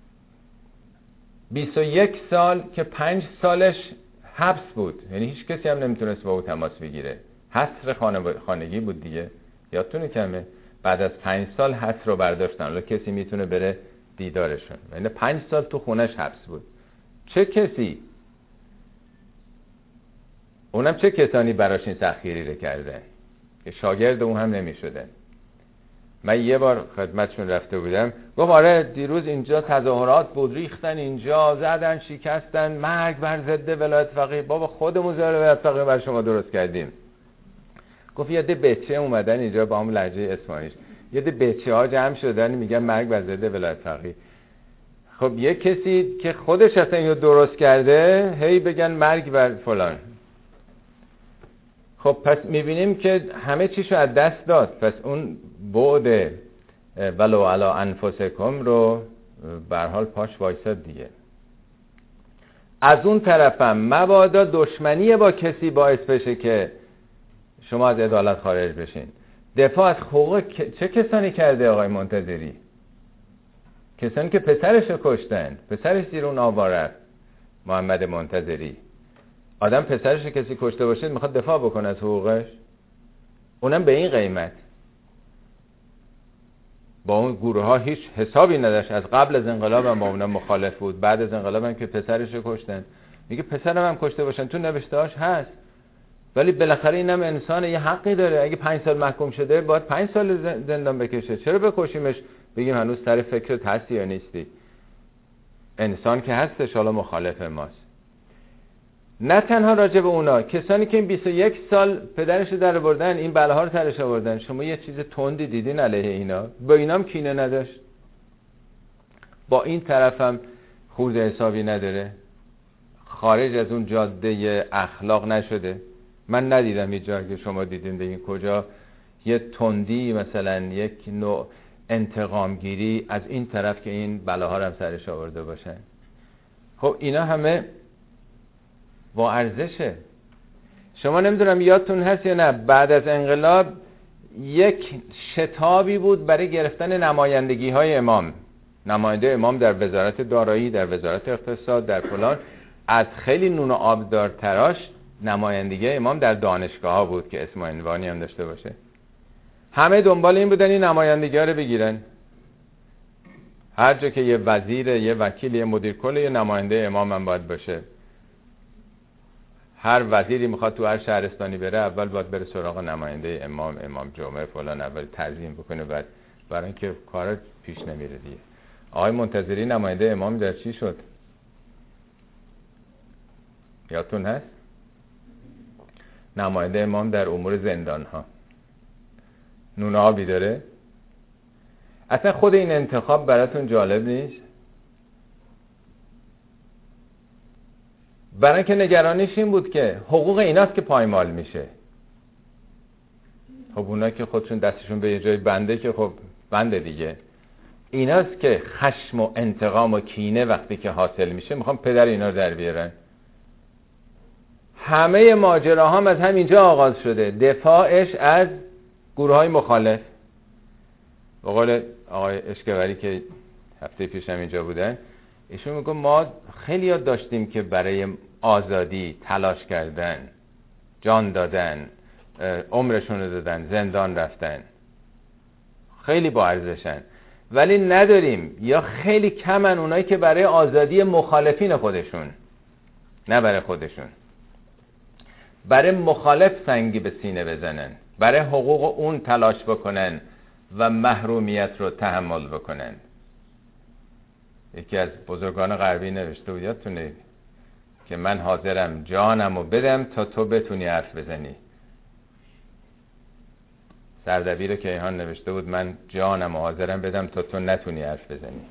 21 سال که 5 سالش حبس بود، یعنی هیچ کسی هم نمیتونست با او تماس بگیره. حصر خانگی بود دیگه، یادتونه کمه. بعد از 5 سال حصر رو برداشتن، حالا کسی میتونه بره دیدارشون. یعنی 5 سال تو خونش حبس بود. چه کسی؟ اونم چه کسانی براش این سخیری رو کردن که شاگرد اون هم نمیشدن. من یه بار خدمتشون رفته بودم، گفت آره دیروز اینجا تظاهرات بود، ریختن اینجا، زدن، شکستن، مرگ بر ضد ولایت فقیه. بابا خودمون ولایت فقیه بر شما درست کردیم. گفت یه ده بچه اومدن اینجا با هم لهجه اصفهانیش، یه ده بچه ها جمع شدن میگن مرگ بر ضد ولایت فقیه. خب یه کسی که خودش اصلا اینو درست کرده هی بگن مرگ بر فلان. خب پس میبینیم که همه چیشو از دست داد. پس اون بعد ولو علی انفسکم رو به هر حال پاش وایساد دیگه. از اون طرفم مبادا دشمنی با کسی باعث بشه که شما از عدالت خارج بشین. دفاع از حقوق چه کسانی کرده آقای منتظری؟ کسانی که پسرش رو کشتن، پسرش زیر اون آوا رفت. محمد منتظری آدم پسرش کسی کشته باشه میخواد دفاع بکنه از حقوقش، اونم به این قیمت. با اون گروه ها هیچ حسابی نداشت. از قبل از انقلاب هم با اونا مخالف بود، بعد از انقلاب هم که پسرش رو کشتن میگه پسرم هم کشته باشن تو نوشتهاش هست، ولی بالاخره اینم انسان، یه حقی داره. اگه 5 سال محکوم شده باید 5 سال زندان بکشه. چرا بکشیمش بگیم هنوز سر فکرت هستی یا نیستی؟ انسان که هستش، حالا مخالف ماست. نه تنها راجع به اونا، کسانی که این 21 سال پدرش رو در آوردن، این بلاها رو سرش آوردن، شما یه چیز تندی دیدین علیه اینا؟ با اینام کینه نداشت؟ با این طرفم خورد حسابی نداره؟ خارج از اون جاده اخلاق نشده؟ من ندیدم هیچ جایی که شما دیدین بگین کجا یه تندی مثلا یک نوع انتقامگیری از این طرف که این بلاها رو هم سرش آورده باشن. خب اینا همه با ارزشه. شما نمیدونم یادتون هست یا نه، بعد از انقلاب یک شتابی بود برای گرفتن نمایندگی های امام. نماینده امام در وزارت دارایی، در وزارت اقتصاد، در فلان. از خیلی نون و آبدار تراش نمایندگی امام در دانشگاه ها بود که اسم و عنوانی هم داشته باشه. همه دنبال این بودن این نمایندگی ها رو بگیرن. هر جا که یه وزیر، یه وکیل، یه مدیر کل، یه نماینده امام هم باید باشه. هر وزیری میخواد تو هر شهرستانی بره اول باید بره سراغ نماینده امام، امام جمعه فلان، اول تعظیم بکنه، بعد برای اینکه کار پیش نمیره دیگه. آقای منتظری نماینده امام در چی شد؟ یادتون هست؟ نماینده امام در امور زندان ها. نون آبی داره؟ اصلا خود این انتخاب براتون جالب نیست؟ برای اینکه نگرانیش این بود که حقوق ایناست که پایمال میشه. خب اونا که خودشون دستشون به یه جای بنده که خب بنده دیگه. ایناست که خشم و انتقام و کینه وقتی که حاصل میشه میخوام پدر اینا رو در بیارن. همه ماجراها هم از همینجا آغاز شده. دفاعش از گروه های مخالف. به قول آقای اشکوری که هفته پیش هم اینجا بودن، ایشون میگه ما خیلی یاد داشتیم که برای آزادی تلاش کردن، جان دادن، عمرشون رو دادن، زندان رفتن، خیلی با ارزشن، ولی نداریم یا خیلی کمن اونایی که برای آزادی مخالفین خودشون، نه برای خودشون، برای مخالف سنگی به سینه بزنن، برای حقوق اون تلاش بکنن و محرومیت رو تحمل بکنن. یکی از بزرگان غربی نوشته بود، یادتونه که من حاضرم جانم رو بدم تا تو بتونی حرف بزنی. سردبیر کیهان نوشته بود من جانم رو حاضرم بدم تا تو نتونی حرف بزنی.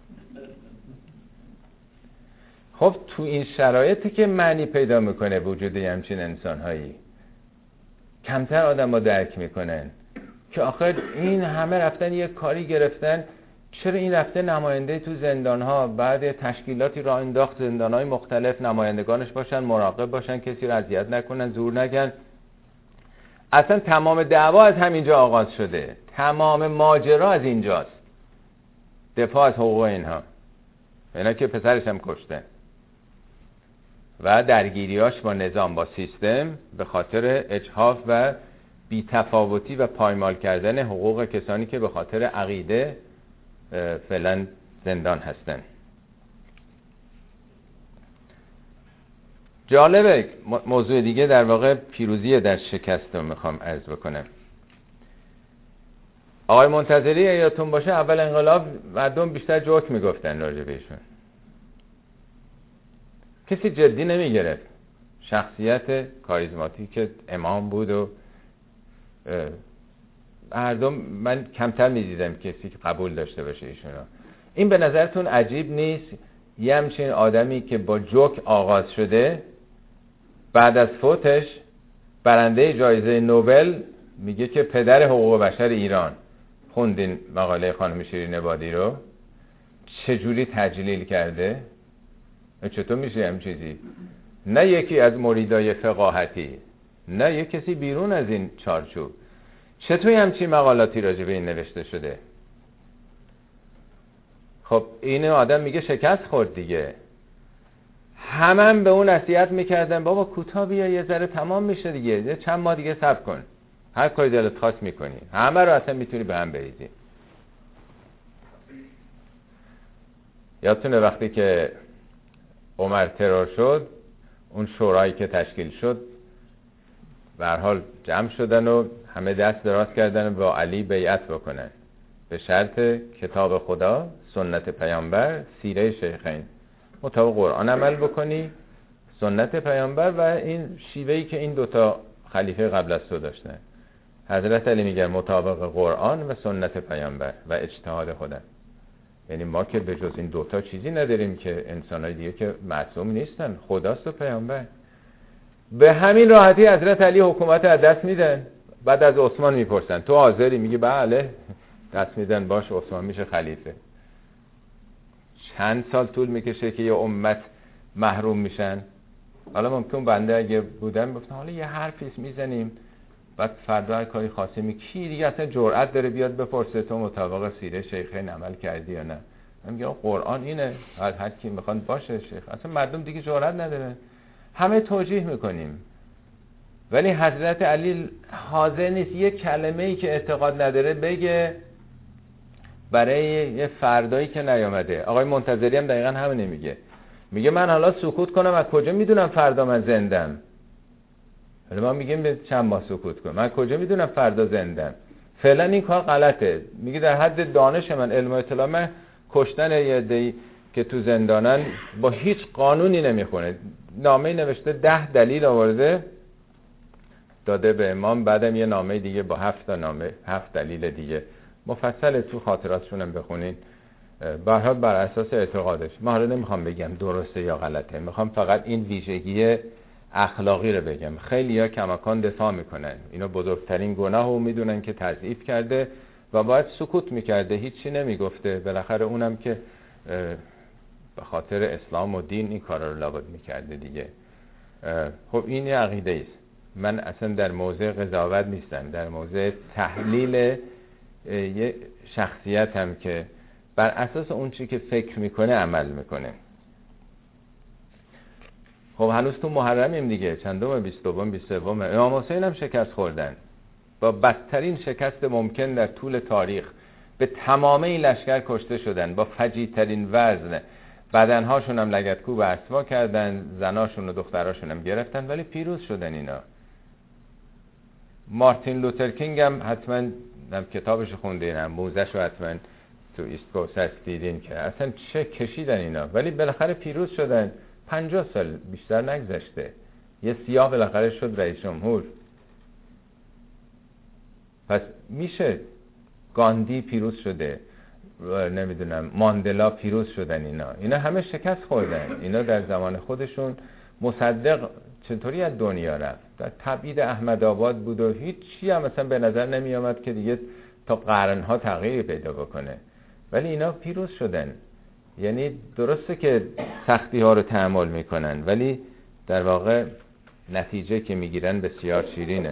خب تو این شرایطی که معنی پیدا میکنه وجود همچین انسانهایی، کمتر آدم ها درک میکنن که آخر این همه رفتن یه کاری گرفتن، چرا این رفته نماینده تو زندان‌ها، بعد تشکیلاتی را انداخت زندان‌های مختلف، نمایندگانش باشن، مراقب باشن، کسی رو اذیت نکنن، زور نگن. اصلا تمام دعوا از همینجا آغاز شده، تمام ماجرا از اینجاست. دفاع از حقوق اینها، اینا که پسرش هم کشته و درگیریاش با نظام، با سیستم، به خاطر اجحاف و بی‌تفاوتی و پایمال کردن حقوق کسانی که به خاطر عقیده فعلا زندان هستن. جالبه، موضوع دیگه در واقع پیروزی در شکست رو میخوام عرض بکنم. آقای منتظری یادتون باشه اول انقلاب مردم بیشتر جوک میگفتن راجع بهشون، کسی جدی نمیگرفت. شخصیت کاریزماتیک امام بود و مردم من کمتر میدیدم کسی که قبول داشته باشه ایشونو. این به نظرتون عجیب نیست یه همچین آدمی که با جوک آغاز شده بعد از فوتش برنده جایزه نوبل میگه که پدر حقوق بشر ایران؟ خوندین مقاله خانم شیرین عبادی رو؟ چجوری تجلیل کرده؟ چطور میشه هم چیزی؟ نه یکی از مریدای فقاهتی، نه یک کسی بیرون از این چارچوب. چطوری همچین مقالاتی راجع به این نوشته شده؟ خب این آدم میگه شکست خورد دیگه. همه به اون نصیحت میکردن بابا کوتاه بیا یه ذره تمام میشه دیگه، چند ماه دیگه صبر کن، هر کاری دلت خواست میکنی، همه رو اصلا میتونی به هم بریزی. یادتونه وقتی که عمر ترور شد، اون شورایی که تشکیل شد به هر حال جمع شدن و همه دست دراز کردن با علی بیعت بکنن به شرط کتاب خدا، سنت پیامبر، سیره شیخین، مطابق قرآن عمل بکنی، سنت پیامبر و این شیوهی که این دوتا خلیفه قبل از تو داشتن. حضرت علی میگه مطابق قرآن و سنت پیامبر و اجتهاد خودم. یعنی ما که به جز این دوتا چیزی نداریم که انسانای دیگه که معصوم نیستن، خداست و پیامبر. به همین راحتی حضرت علی حکومت از دست میدن. بعد از عثمان میپرسن تو حاضری؟ میگه بله. دست میدن، باش عثمان میشه خلیفه. چند سال طول میکشه که یه امت محروم میشن. حالا ممکن بنده اگه بودم گفتم حالا یه حرفی میزنیم بعد فردا هر کاری خاصی کی دیگه اصلا جرأت داره بیاد بپرسه تو مطابق سیره شیخین عمل کردی یا نه؟ من میگم قرآن اینه، هر کی میخواد باشه شیخ. اصلا مردم دیگه جرأت نداره. همه توجیه میکنیم، ولی حضرت علی حاضر نیست یه کلمه‌ای که اعتقاد نداره بگه برای یه فردایی که نیامده. آقای منتظری هم دقیقا همینه میگه. میگه من حالا سکوت کنم، از کجا میدونم فردا من زندم؟ حالا ما میگیم به چند ماه سکوت کنم، من کجا میدونم فردا زندم؟ فعلا این کار غلطه. میگه در حد دانش من، علم و اطلاع من، کشتن یه عده‌ای که تو زندانن با هیچ قانونی نمیخونه. نامه نوشته 10 دلیل آورده داده به امام، بعدم یه نامه دیگه با 7 نامه 7 دلیل دیگه مفصل تو خاطراتشون هم بخونین. به هر حال بر اساس اعتقادش. ما حالا نمیخوام بگم درسته یا غلطه، میخوام فقط این ویژگی اخلاقی رو بگم. خیلی‌ها کماکان دفاع میکنن، اینا بزرگترین گناهو میدونن که تضعیف کرده و باید سکوت میکرده، هیچی نمیگفته. بالاخره اونم که به خاطر اسلام و دین این کارا رو لابد میکرده دیگه. خب این یه عقیده است. من اصلا در موضع قضاوت نیستم، در موضع تحلیل یه شخصیت هم که بر اساس اون چی که فکر میکنه عمل میکنه. خب هنوز تو محرمیم دیگه، چندم؟ 22ام 23ام. امام حسین هم شکست خوردن با بدترین شکست ممکن در طول تاریخ. به تمامی لشکر کشته شدن با فجیع‌ترین وزن. بدنهاشون هم لگدکوب اسوا کردن، زناشون و دختراشون هم گرفتن، ولی پیروز شدن اینا. مارتین لوتر کینگ هم حتما کتابش خوندین، موزش رو حتما تو ایست کوست هست دیدین که اصلا چه کشیدن اینا، ولی بالاخره پیروز شدن. 50 سال بیشتر نگذشته یه سیاه بالاخره شد رئیس جمهور. پس میشه گاندی پیروز شده، نمیدونم ماندلا پیروز شدن، اینا همه شکست خوردن. اینا در زمان خودشون مصدق چطوری از دنیا رفت، در تبعید احمدآباد بود و هیچی هم مثلا به نظر نمی آمد که دیگه تا قرنها تغییر پیدا بکنه، ولی اینا پیروز شدن. یعنی درسته که سختی ها رو تحمل میکنن، ولی در واقع نتیجه که میگیرن بسیار شیرینه.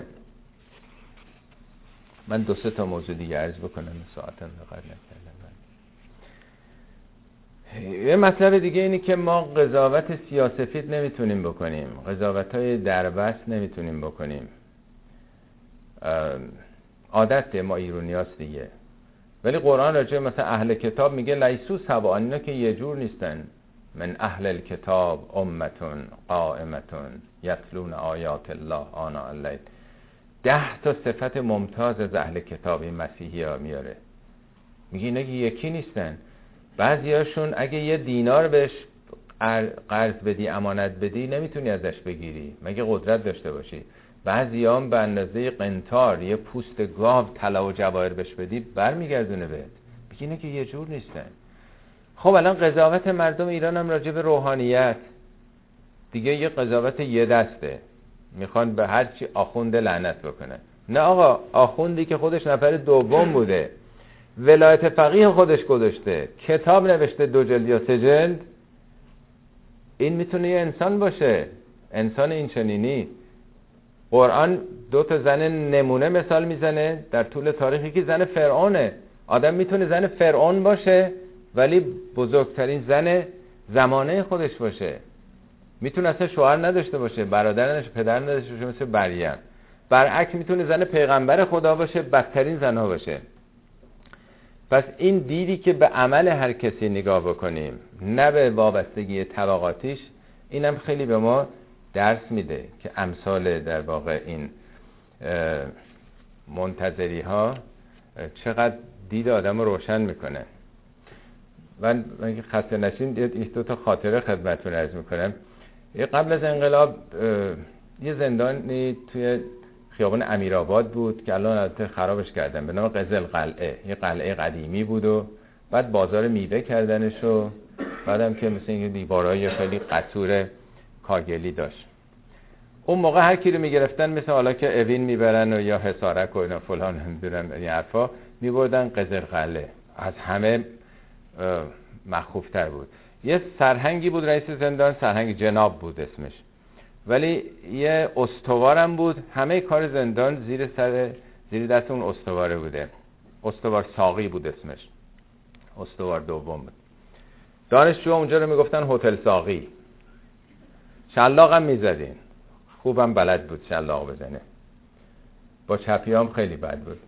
من 2-3 تا موضوع دیگه عرض بکنم، ساعتم نقدر نکردم. یه مطلب دیگه اینه که ما قضاوت سیاسفید نمیتونیم بکنیم، قضاوت های دربست نمیتونیم بکنیم. عادت ما ایرونیاست دیگه. ولی قرآن راجع مثلا اهل کتاب میگه لیسو سواء، اینا که یه جور نیستن. من اهل الکتاب امتون قائمتون یتلون آیات الله آناء اللیل. 10 تا صفت ممتاز از اهل کتاب این مسیحی ها میاره. میگه اینا که یکی نیستن. بعضیاشون اگه یه دینار بهش قرض بدی، امانت بدی، نمیتونی ازش بگیری مگه قدرت داشته باشی. بعضی‌ها به اندازه قنطار یه پوست گاو طلا و جواهر بهش بدی برمیگردونه بهت. بگینه که یه جور نیستن. خب الان قضاوت مردم ایران هم راجع به روحانیت دیگه یه قضاوت یه دسته، میخوان به هر چی آخوند لعنت بکنن. نه آقا، آخوندی که خودش نفر دوم بوده، ولایت فقیه خودش گذاشته، کتاب نوشته 2 جلد یا 3 جلد، این میتونه یه انسان باشه، انسان این چنینی. قرآن 2 تا زن نمونه مثال میزنه در طول تاریخی که زن فرعونه. آدم میتونه زن فرعون باشه ولی بزرگترین زن زمانه خودش باشه. میتونه اصلا شوهر نداشته باشه، برادر نداشته، پدر نداشته باشه، مثل مریم. برعکس میتونه زن پیغمبر خدا باشه، بدترین زنها باشه. پس این دیدی که به عمل هر کسی نگاه بکنیم، نه به وابستگی طبقاتیش، اینم خیلی به ما درس میده که امثال در واقع این منتظری ها چقدر دید آدم رو روشن میکنه. من خسته نشین یه 2 تا خاطره خدمتتون عرض میکنم. قبل از انقلاب یه زندانی توی خیابان امیرآباد بود که الان البته خرابش کردن، به نام قزل قلعه. یه قلعه قدیمی بود و بعد بازار میوه کردنش و بعدم که مثل این دیوارای خیلی قصور کاگلی داشت. اون موقع هر کی رو میگرفتن مثل حالا که اوین میبرن و یا حصارک و اینا فلان نمیدونم این حرفا، میبردن قزل قلعه. از همه مخوفتر بود. یه سرهنگی بود رئیس زندان، سرهنگ جناب بود اسمش، ولی یه استوارم بود. همه کار زندان زیر دست اون استواره بوده. استوار ساقی بود اسمش، استوار دوم بود. دانشجوها اونجا رو میگفتن هتل ساقی. شلاق هم میزدین، خوبم بلد بود شلاق بزنه. با چپیام خیلی بد بود.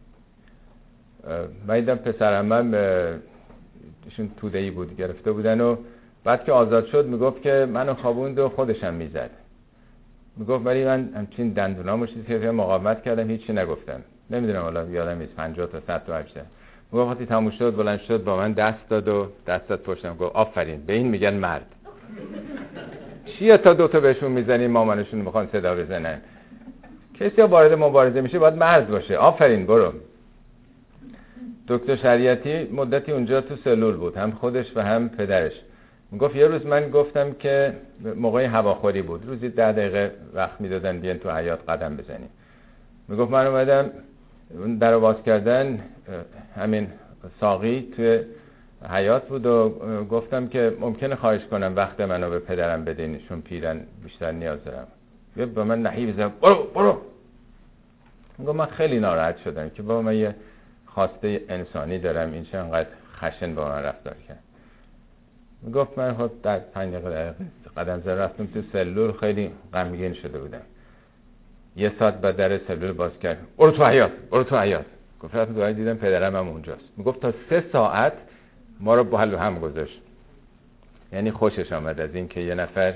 من دیدم پسرمم ایشون توده‌ای بود گرفته بودن و بعد که آزاد شد میگفت که منو خوابوند و خودشم میزد. میگفت ولی من همچین دندونامو چیزی که مقاومت کردم هیچی نگفتم. نمیدونم حالا یادم نیست 50 تا 100 تا 80. میگفت وقتی تموم شد بلند شد با من دست داد و دست داد پشتم، گفت آفرین، به این میگن مرد. چیه تا 2 تا بهشون میزنین مامانشون میخوان صدا بزنن؟ کسی وارد مبارزه میشه باید مرد باشه. آفرین، برو. دکتر شریعتی مدتی اونجا تو سلول بود، هم خودش و هم پدرش. میگفت یه روز من گفتم که موقع هواخوری بود، روزی 10 دقیقه وقت میدادن بیان تو حیاط قدم بزنیم. میگفت من اومدم در باز کردن، همین ساقی تو حیاط بود و گفتم که ممکنه خواهش کنم وقت منو به پدرم بدین، چون پیرن بیشتر نیاز دارم. یه به من نهی بزن، برو. میگفت من خیلی ناراحت شدم که بابا من یه خواسته انسانی دارم، این چقدر خشن با من رفتار کرد. میگفت من خود در 5 دقیقه قدم زد رفتم تو سلول، خیلی غمگین شده بودم. 1 ساعت بعد در سلول باز کرد، برو تو حیاط. گفت رفتم تو حیاط، دیدم پدرم هم اونجاست. میگفت تا 3 ساعت ما رو با حل و هم گذاشت. یعنی خوشش آمد از این که یه نفر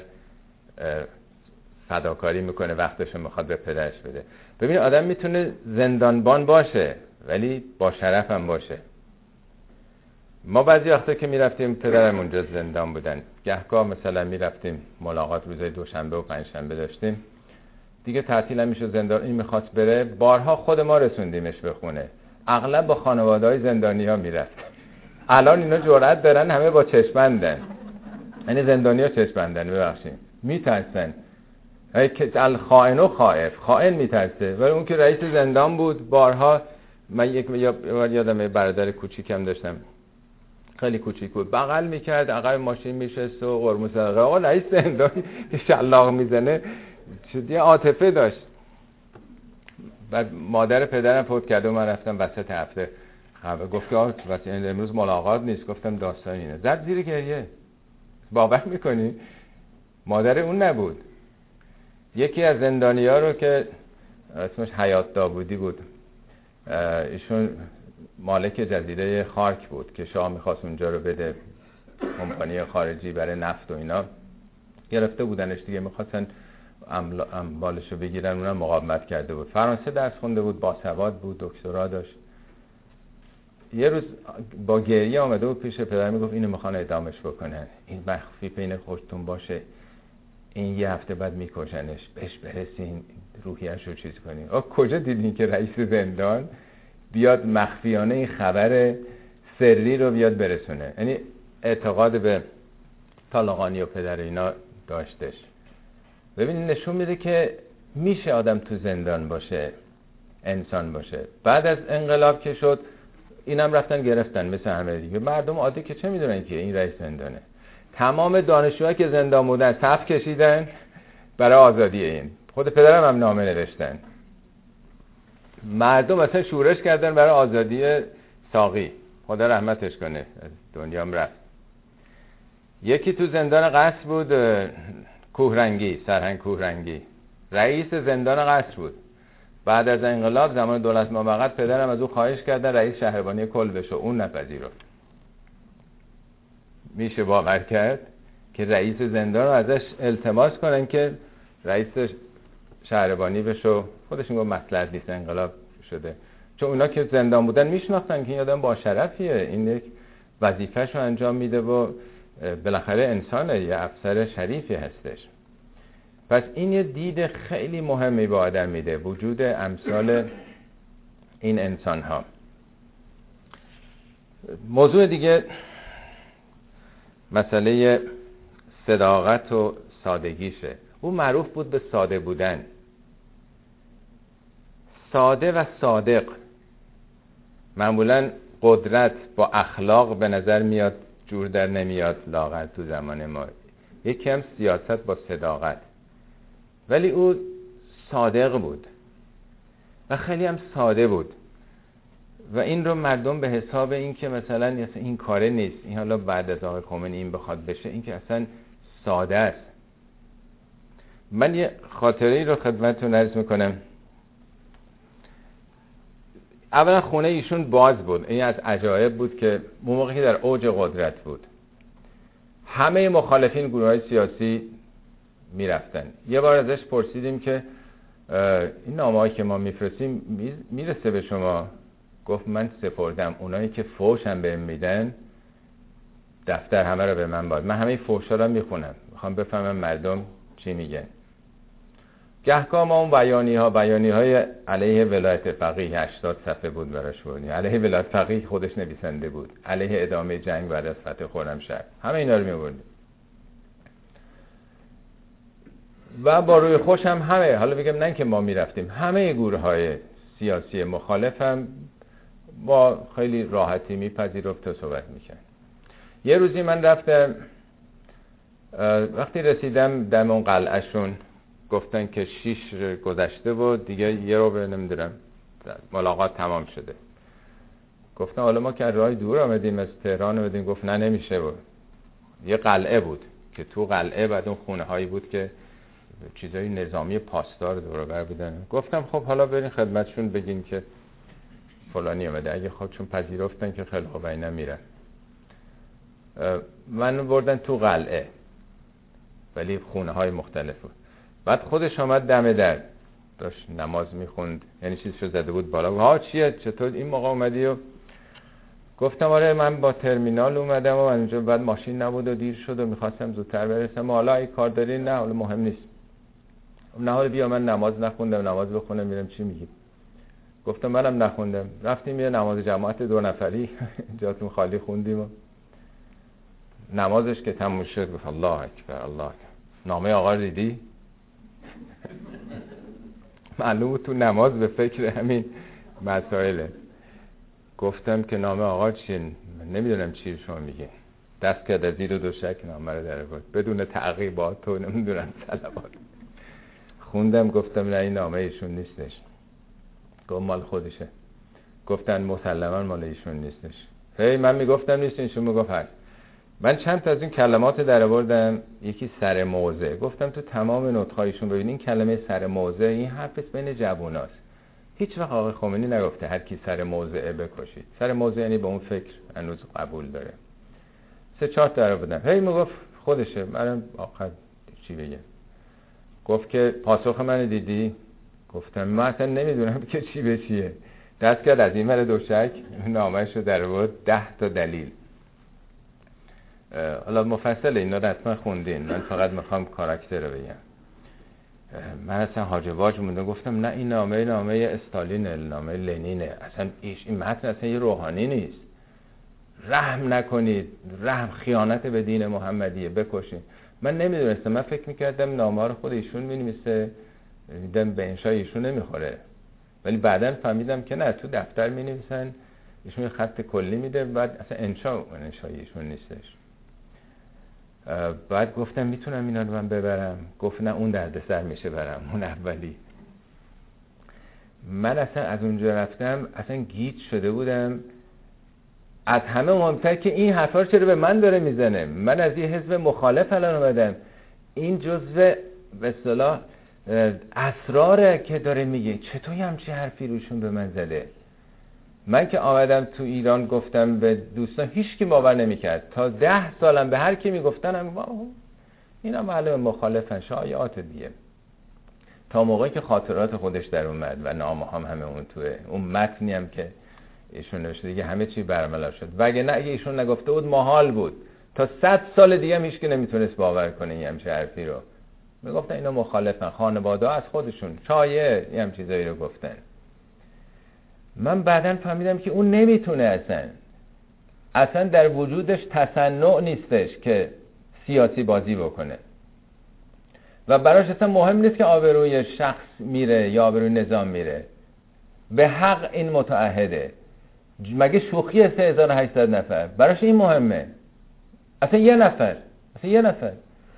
فداکاری میکنه، وقتشو میخواد به پدرش بده. ببین آدم میتونه زندانبان باشه ولی با شرف هم باشه. ما بعضی وقتا که میرفتیم، پدرم اونجا زندان بودن، گهگاه مثلا میرفتیم ملاقات، روزای دوشنبه و پنجشنبه داشتیم دیگه، تعطیل هم میشد، زندان این میخواست بره، بارها خود ما رسوندیمش به خونه. اغلب با خانواده‌های زندانی ها میرفت. الان اینا جرأت دارن همه با چشمندن، یعنی زندانی ها چشمندن، ببخشید میترسن. الخائن و خائف، خائن میترسه، ولی اون که رئیس زندان بود بارها. من یادم برادر کوچیکم داشتم، خیلی کوچیک بود، بغل میکرد، عقب ماشین میشست و قرمز زد. آقا رئیس زندان شلاق میزنه، یه عاطفه داشت. بعد مادر پدرم فوت کرده و من رفتم وسط هفته خبر، گفت که امروز ملاقات نیست. گفتم داستان اینه، زد زیر گریه. باور میکنی؟ مادر اون نبود. یکی از زندانی‌ها رو که اسمش حیات داوودی بود، ایشون مالک جزیره خارک بود که شاه میخواست اونجا رو بده کمپانی خارجی برای نفت و اینا، گرفته بودنش دیگه، میخواستن اموالش رو بگیرن، اونم مقاومت کرده بود. فرانسه درس خونده بود، باسواد بود، دکترا داشت. یه روز با گریه آمده و پیش پدر میگفت اینو میخوان اعدامش بکنن، این مخفی بین خودتون باشه، این یه هفته بعد میکشنش، بهش برسین روحیه‌اش رو چیز کنین. کجا دیدین که رئیس زندان بیاد مخفیانه این خبر سری رو بیاد برسونه؟ یعنی اعتقاد به طالقانی و پدر اینا داشتش. ببینید نشون میده که میشه آدم تو زندان باشه، انسان باشه. بعد از انقلاب که شد اینم رفتن گرفتن مثل همه دیگه. مردم عادی که چه میدونن که این رئیس زندانه. تمام دانشجوها که زندان بودن صف کشیدن برای آزادی این. خود پدرم هم نامه نوشتن. مردم اصلا شورش کردن برای آزادی ساقی، خدا رحمتش کنه، از دنیام رفت. یکی تو زندان قصر بود، کوهرنگی، سرهنگ کوهرنگی رئیس زندان قصر بود. بعد از انقلاب زمان دولت مابقت پدرم از او خواهش کردن رئیس شهربانی کل بشه، اون نپذیرفت. میشه باور کرد که رئیس زندان رو ازش التماس کنن که رئیس شهربانی بشه؟ خودش میگه مصلحت نیست، انقلاب شده. چون اونا که زندان بودن میشناختن که این آدم با شرفیه، این یک وظیفه‌شو انجام میده و بالاخره انسانه، یه افسر شریفی هستش. پس این یه دید خیلی مهمی به آدم میده، وجود امثال این انسان ها. موضوع دیگه مسئله صداقت و سادگیشه. او معروف بود به ساده بودن، ساده و صادق. معمولا قدرت با اخلاق به نظر میاد جور در نمیاد لاغر تو زمان ما. یکی هم سیاست با صداقت. ولی او صادق بود و خیلی هم ساده بود و این رو مردم به حساب این که مثلا این کاره نیست، این حالا بعد از آقای خمینی این بخواد بشه، این که اصلا ساده است. من یه خاطره‌ای رو خدمتتون عرض میکنم. اولا خونه ایشون باز بود، این از عجایب بود که اون موقعی که در اوج قدرت بود همه مخالفین گروه‌های سیاسی میرفتن. یه بار ازش پرسیدیم که این نامه‌هایی که ما میفرستیم میرسه به شما؟ گفت من سپردم، اونایی که فوش هم بهم میدن دفتر همه رو به من باد، من همه فوشا رو میخونم، میخوام بفهمم مردم چی میگن. گهگاه ما اون بیانیه‌های علیه ولایت فقیه 80 صفحه بود براش بودیم، علیه ولایت فقیه خودش نویسنده بود، علیه ادامه جنگ بعد از فتح خرمشهر، همه اینا رو می‌آوردیم. و با روی خوش هم همه، حالا بگم نه که ما میرفتیم، همه گروه‌های سیاسی مخالف هم با خیلی راحتی میپذیرفت و صحبت میکرد. یه روزی من رفتم، وقتی رسیدم دم اون قلعهشون گفتن که 6 گذشته و دیگه یه رو به نمیدونم ملاقات تمام شده. گفتم حالا ما که راه دور آمدیم، از تهران آمدیم. گفت نه نمیشه. بود یه قلعه بود که تو قلعه بعد اون خونه هایی بود که چیزای نظامی پاسدار دور و بر بودن. گفتم خب حالا برین خدمتشون بگین که فلانی اومده، اگه خودشون پذیرفتن که خیلی خوب، اینا میرن. من بردن تو قلعه ولی خونه های مختلف بود. بعد خودش آمد دم در، داشت نماز میخوند، یعنی چیزشو زده بود بالا. ها چیه، چطور این موقع اومدی؟ و گفتم آره من با ترمینال اومدم و اونجا بعد ماشین نبود و دیر شد و میخواستم زودتر برسم. حالا ای کار داری؟ نه حالا مهم نیست. نه حالا بیا من نماز نخوندم، نماز بخونم میرم. چی میگی؟ گفتم منم نخوندم. رفتیم یه نماز جماعت 2 نفری جاتون خالی خوندیم و نمازش که تموم شد گفت الله اکبر الله اکبر. نامه آقا رو دیدی؟ معلومه تو نماز به فکر همین مسائله. گفتم که نامه آقا چیه؟ نمیدونم چی شما میگین. دست کرد از زیر و دوشک نامه رو در آورد بدون تعقیبات و نمیدونم صلوات. خوندم گفتم نه این نامه ایشون نیستش. گفت مال خودشه. گفتن مسلما مال ایشون نیستش. من میگفتم نیست، ایشون میگفت هست. من چند تا از این کلمات در آوردم. یکی سر موضع. گفتم تو تمام نطق‌هایشون ببینین کلمه سر موضع این حرف بین جووناست. هیچ وقت آقای خمینی نگفته هر کی سر موضع بکشید. سر موضع یعنی به اون فکر هنوز قبول داره. 3-4 تا در آوردم. میگفت خودشه. منم آخر چی بگم. گفت که پاسخ من دیدی؟ گفتم من اصلا نمیدونم که چی به چیه. دست کرد از این ور دوشک نامه‌شو در آورد 10 تا دلیل. حالا مفصل اینا رو حتما خوندین، من فقط میخوام کاراکتر رو بگم. من اصلا هاج واج مونده، گفتم نه این نامه استالینه، نامه لنینه، اصلا این متن اصلا یه روحانی نیست. رحم نکنید، رحم خیانت به دین محمدیه، بکشین. من نمیدونستم، من فکر میکردم نامه رو خود ایشون مینویسه، دیدم به انشای ایشون نمیخوره، ولی بعداً فهمیدم که نه، تو دفتر مینویسن، ایشون خط کلی میده، بعد اصلا انشای ایشون نیستش. بعد گفتم میتونم اینا رو من ببرم؟ گفت نه اون دردسر میشه برم، اون اولی. من اصلا از اونجا رفتم اصلا گیج شده بودم. از همه مهمتر که این حرفا رو چرا به من داره میزنه؟ من از یه حزب مخالف الان اومدم، این جزء به اصطلاح اسراره که داره میگه، چطوری همچین حرفی روشون به من زده؟ من که آمدم تو ایران گفتم به دوستان، هیچ کی باور نمیکرد. تا 10 سالم به هر کی میگفتن اینا معلومه مخالفن، شایعات دیگه. تا موقعی که خاطرات خودش در اومد و نامه همه اون توه، اون متنی هم که ایشون نوشته دیگه همه چی برملا شد. وگرنه اگه ایشون نگفته بود محال بود، تا 100 سال دیگه هم هیچ کی نمیتونست باور کنه این همچین حرفی رو. میگفتن اینا مخالفن، خانواده از خودشون شایعه این هم چیزایی رو گفتن. من بعداً فهمیدم که اون نمیتونه، اصلا در وجودش تصنع نیستش که سیاسی بازی بکنه و براش اصلا مهم نیست که آبروی شخص میره یا آبروی نظام میره. به حق این متعهده. مگه شوخی 3800 نفر براش این مهمه؟ اصلا یه نفر.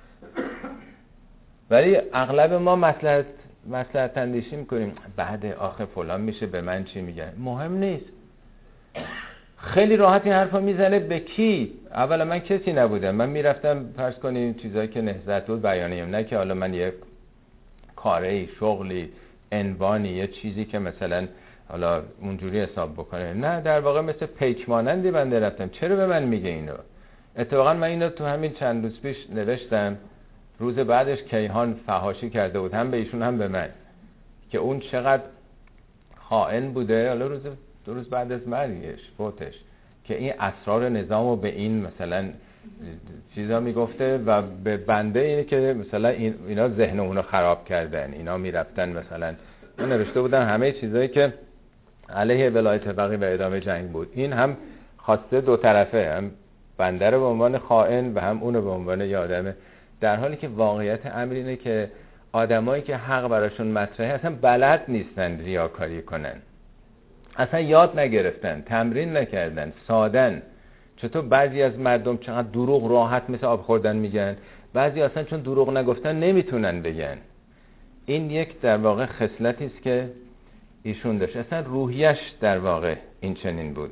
ولی اغلب ما مصلحت اندیشی میکنیم، بعد آخه فلان میشه به من چی میگن. مهم نیست. خیلی راحت این حرفا میزنه. به کی؟ اولا من کسی نبودم، من میرفتم فرض کنیم چیزایی که نهضت بود بیانیم، نه که حالا من یه کاری، شغلی، عنوانی، یه چیزی که مثلا حالا اونجوری حساب بکنه. نه، در واقع مثل پیک مانندی بنده رفتم. چرا به من میگه اینو؟ اتفاقا من اینو تو همین چند روز پیش نوشتم. روز بعدش کیهان فحاشی کرده بود، هم به ایشون هم به من، که اون چقدر خائن بوده. حالا دو روز بعد از مرگش، فوتش، که این اسرار نظامو به این مثلا چیزا میگفته و به بنده اینه که مثلا اینا ذهن اونو خراب کردن. اینا میرفتن مثلا، من نوشته بودن همه چیزایی که علیه ولایت فقیه و ادامه جنگ بود، این هم خواسته دو طرفه، هم بنده رو به عنوان خائن و هم اونو به عنوان یه آدم. در حالی که واقعیت امر اینه که آدمایی که حق براشون مطرحه اصلا بلد نیستن ریاکاری کنن، اصلا یاد نگرفتن، تمرین نکردن، سادن. چطور بعضی از مردم چقدر دروغ راحت مثل آب خوردن میگن، بعضی اصلا چون دروغ نگفتن نمیتونن بگن. این یک در واقع خصلتی است که ایشون داشت، اصلا روحیش در واقع این چنین بود.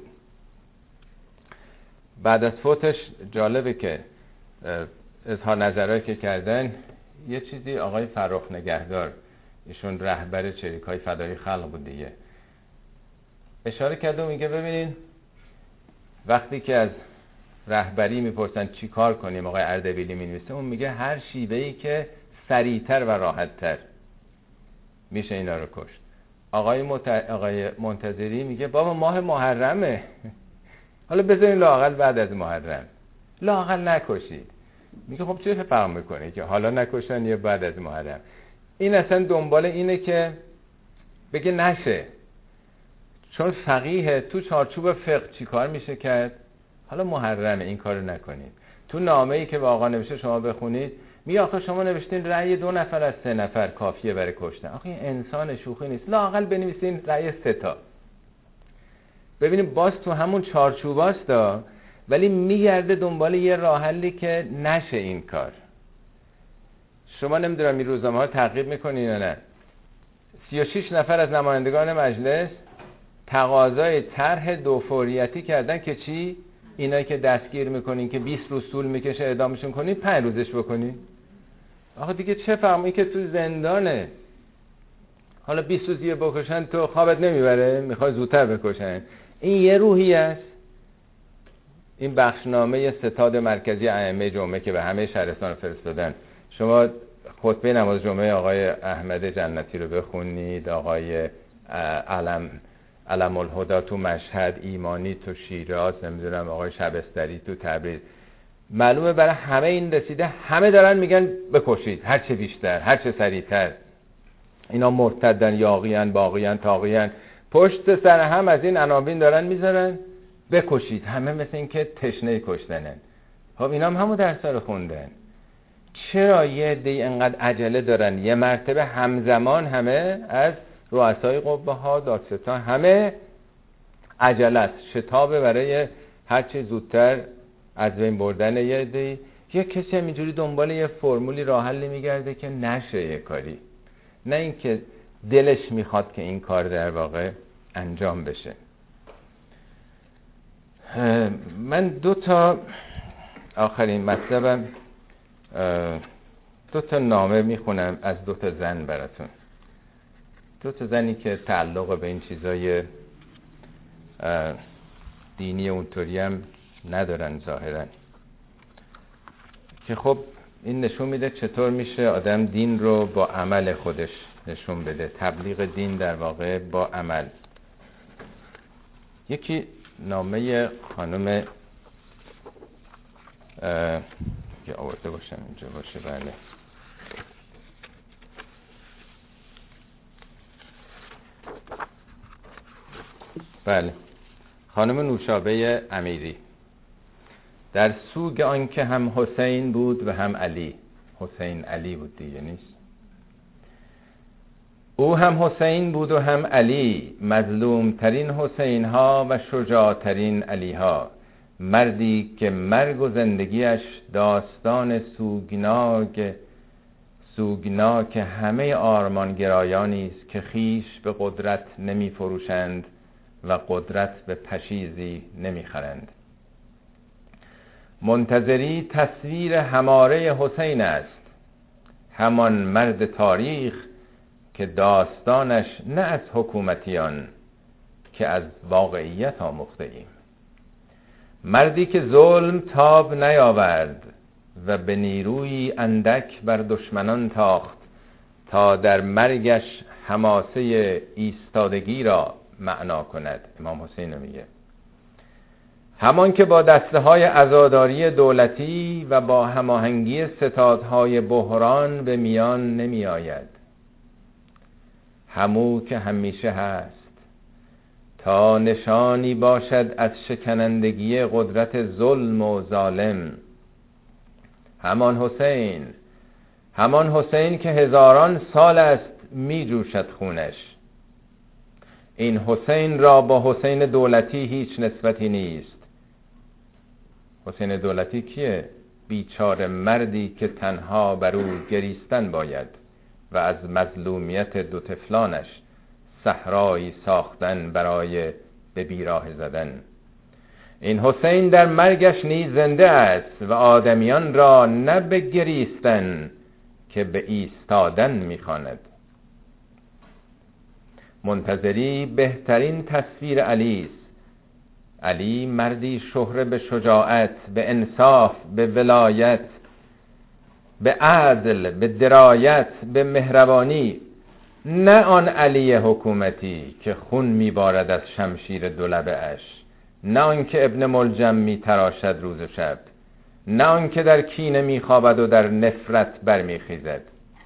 بعد از فوتش جالبه که اظهار نظرهایی که کردن، یه چیزی آقای فرخ نگهدار، ایشون رهبر چریک‌های فدای خلق بود دیگه، اشاره کرده و میگه ببینین وقتی که از رهبری میپرسن چی کار کنیم، آقای اردبیلی مینویسه، اون میگه هر شیوهی که سریعتر و راحتتر میشه اینا رو کشت. آقای منتظری میگه بابا ماه محرمه، حالا بذارین لااقل بعد از محرم، لااقل نکشید. میگه خب چه فرق میکنه که حالا نکشن یا بعد از محرم؟ این اصلا دنبال اینه که بگه نشه، چون فقیه تو چارچوب فقه چی کار میشه کرد؟ حالا محرمه این کارو نکنید. تو نامه‌ای که به آقا نوشته شما بخونید، میگه آخه شما نوشتین رأی 2 نفر از 3 نفر کافیه برای کشتن. آخه این انسان شوخی نیست، لااقل بنویسین رأی 3 تا. ببینید باز تو همون چارچوباست دا، ولی میگرده دنبال یه راه حلی که نشه این کار. شما نمیدونم این روزنامه‌ها تعقیب میکنین یا نه، 36 نفر از نمایندگان مجلس تقاضای طرح دوفوریتی کردن که چی؟ اینایی که دستگیر میکنین که 20 روز طول میکشه اعدامشون کنین، 5 روزش بکنین. آخه دیگه چه فهمی که تو زندانه، حالا 20 روز دیگه بکشن تو خوابت نمیبره، میخوای زودتر بکشن. این یه روحیه است. این بخشنامه ستاد مرکزی ائمه جمعه که به همه شهرستان فرستادن، شما خطبه نماز جمعه آقای احمد جنتی رو بخونید، آقای علم علم الهدا تو مشهد، ایمانی تو شیراز، نمیدونم آقای شبستری تو تبریز. معلومه برای همه این رسیده، همه دارن میگن بکشید، هر چه بیشتر، هر چه سریعتر. اینا مرتدن، یاغیان، باغیان، تاغیان، پشت سر هم از این عناوین دارن میذارن بکشید. همه مثل این که تشنه کشتنن. خب اینا هم همون درس رو خوندن. چرا یه عده‌ای انقدر عجله دارن یه مرتبه همزمان همه از رؤسای قوه ها، دادستان، همه عجله است، شتابه برای هر چه زودتر از بین بردن یه عده‌ای. یه کسی هم اینجوری دنبال یه فرمولی راه حل میگرده که نشه یه کاری، نه اینکه دلش میخواد که این کار در واقع انجام بشه. من دو تا آخرین مطلبم، دو تا نامه میخونم از دو تا زن براتون، دو تا زنی که تعلق به این چیزای دینی اونطوری هم ندارن ظاهرا، که خب این نشون میده چطور میشه آدم دین رو با عمل خودش نشون بده، تبلیغ دین در واقع با عمل. یکی نامه خانم که آورده باشم اینجا باشه، بله، بله، خانم نوشابه امیری. در سوگ آن که هم حسین بود و هم علی، حسین علی بود دیگه نیست، او هم حسین بود و هم علی، مظلوم ترین حسین ها و شجاع ترین علی ها، مردی که مرگ و زندگیش داستان سوگناک همه آرمانگرایانی است که خیش به قدرت نمی فروشند و قدرت به پشیزی نمی خرند. منتظری تصویر هماره حسین است، همان مرد تاریخ که داستانش نه از حکومتیان که از واقعیت آموخته ایم. مردی که ظلم تاب نیاورد و به نیروی اندک بر دشمنان تاخت تا در مرگش حماسه ایستادگی را معنا کند. امام حسین رو میگه. همان که با دسته‌های عزاداری دولتی و با هماهنگی ستادهای بحران به میان نمی آید، همو که همیشه هست تا نشانی باشد از شکنندگی قدرت ظلم و ظالم. همان حسین که هزاران سال است می جوشد خونش. این حسین را با حسین دولتی هیچ نسبتی نیست. حسین دولتی کیه؟ بیچاره مردی که تنها بر او گریستن باید و از مظلومیت دو طفلانش صحرایی ساختن برای به بیراه زدن. این حسین در مرگش نیز زنده است و آدمیان را نه به گریستن که به ایستادن می‌خواند. منتظری بهترین تصویر علی است. علی مردی شهره به شجاعت، به انصاف، به ولایت، به عدل، به درایت، به مهربانی، نه آن علی حکومتی که خون میبارد از شمشیر دولبه اش، نه آن که ابن ملجم میتراشد روز و شب، نه آن که در کینه میخوابد و در نفرت برمیخیزد.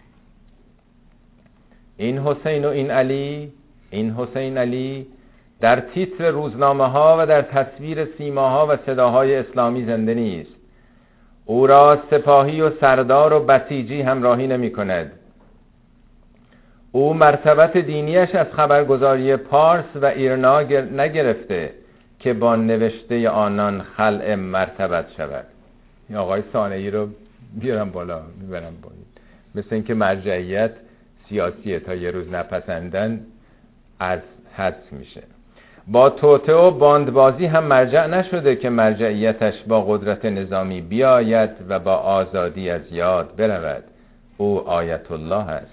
این حسین و این حسین علی در تیتر روزنامه ها و در تصویر سیماها و صداهای اسلامی زنده نیست. او را سپاهی و سردار و بسیجی همراهی نمی کند. او مرتبت دینیش از خبرگزاری پارس و ایرنا نگرفته که با نوشته آنان خلع مرتبت شود. این آقای صانعی رو بیارم بالا، میبرم بالا. مثل اینکه مرجعیت سیاسیه، تا یه روز نپسندن از حذف میشه. با توطئه و باندبازی هم مرجع نشده که مرجعیتش با قدرت نظامی بیاید و با آزادی از یاد برود. او آیت الله است.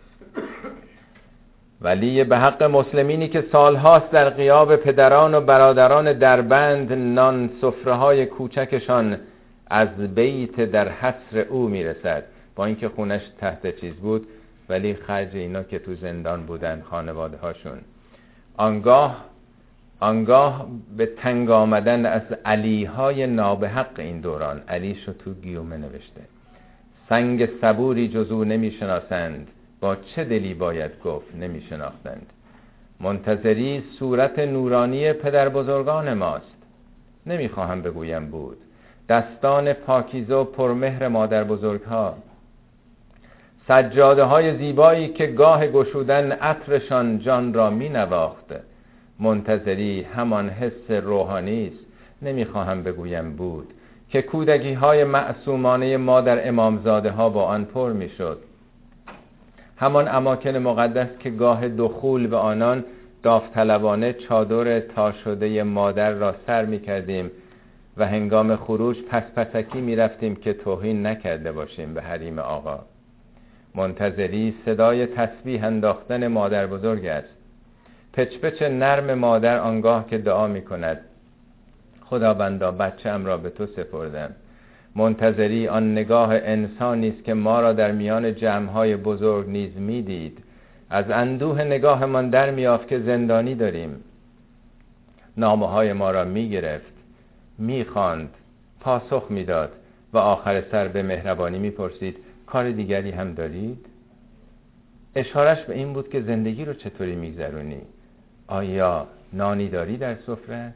ولی به حق مسلمینی که سالهاست در غیاب پدران و برادران دربند نان سفره‌های کوچکشان از بیت در حصر او میرسد. با اینکه خونش تحت چیز بود ولی خرج اینا که تو زندان بودن خانواده هاشون. آنگاه به تنگ آمدن از علیهای نابحق این دوران. علیش رو تو گیومه نوشته. سنگ صبوری جزو نمی شناسند، با چه دلی باید گفت نمی شناختند. منتظری صورت نورانی پدر بزرگان ماست، نمی خواهم بگویم بود. دستان پاکیزه و پرمهر مادر بزرگها، سجاده های زیبایی که گاه گشودن عطرشان جان را می نواخت. منتظری همان حس روحانی است، نمیخواهم بگویم بود، که کودکی های معصومانه ما در امامزاده ها با آن پر میشد. همان اماکن مقدس که گاه دخول به آنان داوطلبانه چادر تا شده مادر را سر میکردیم و هنگام خروج پسکی میرفتیم که توهین نکرده باشیم به حریم آقا. منتظری صدای تسبیح انداختن مادر بزرگ است، پچ نرم مادر آنگاه که دعا می کند خداوندا بچه‌ام را به تو سپردم. منتظری آن نگاه انسانی است که ما را در میان جمع‌های بزرگ نیز می‌دید. از اندوه نگاهمان در می‌یافت که زندانی داریم. نامه‌های ما را می‌گرفت، می‌خواند، پاسخ می‌داد و آخر سر به مهربانی می‌پرسید کار دیگری هم دارید؟ اشارش به این بود که زندگی رو چطوری می‌گذرونی؟ آیا نانی داری در سفره؟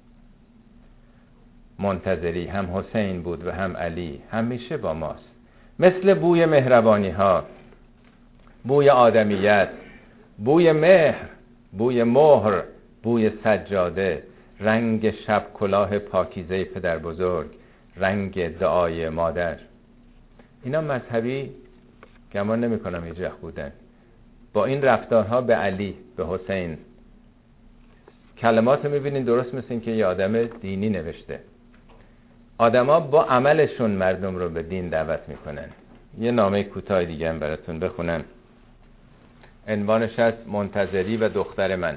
منتظری هم حسین بود و هم علی، همیشه با ماست. مثل بوی مهربانی ها، بوی آدمیت، بوی مهر، بوی مهر، بوی سجاده، رنگ شب کلاه پاکیزه پدر بزرگ، رنگ دعای مادر. اینا مذهبی گمان نمی کنم هیچ وقت بودن. با این رفتارها به علی، به حسین، کلمات میبینین درست مثل این که یه آدم دینی نوشته. آدما با عملشون مردم رو به دین دعوت میکنن. یه نامه کوتاه دیگه هم براتون بخونم. عنوانش هست منتظری و دختر من.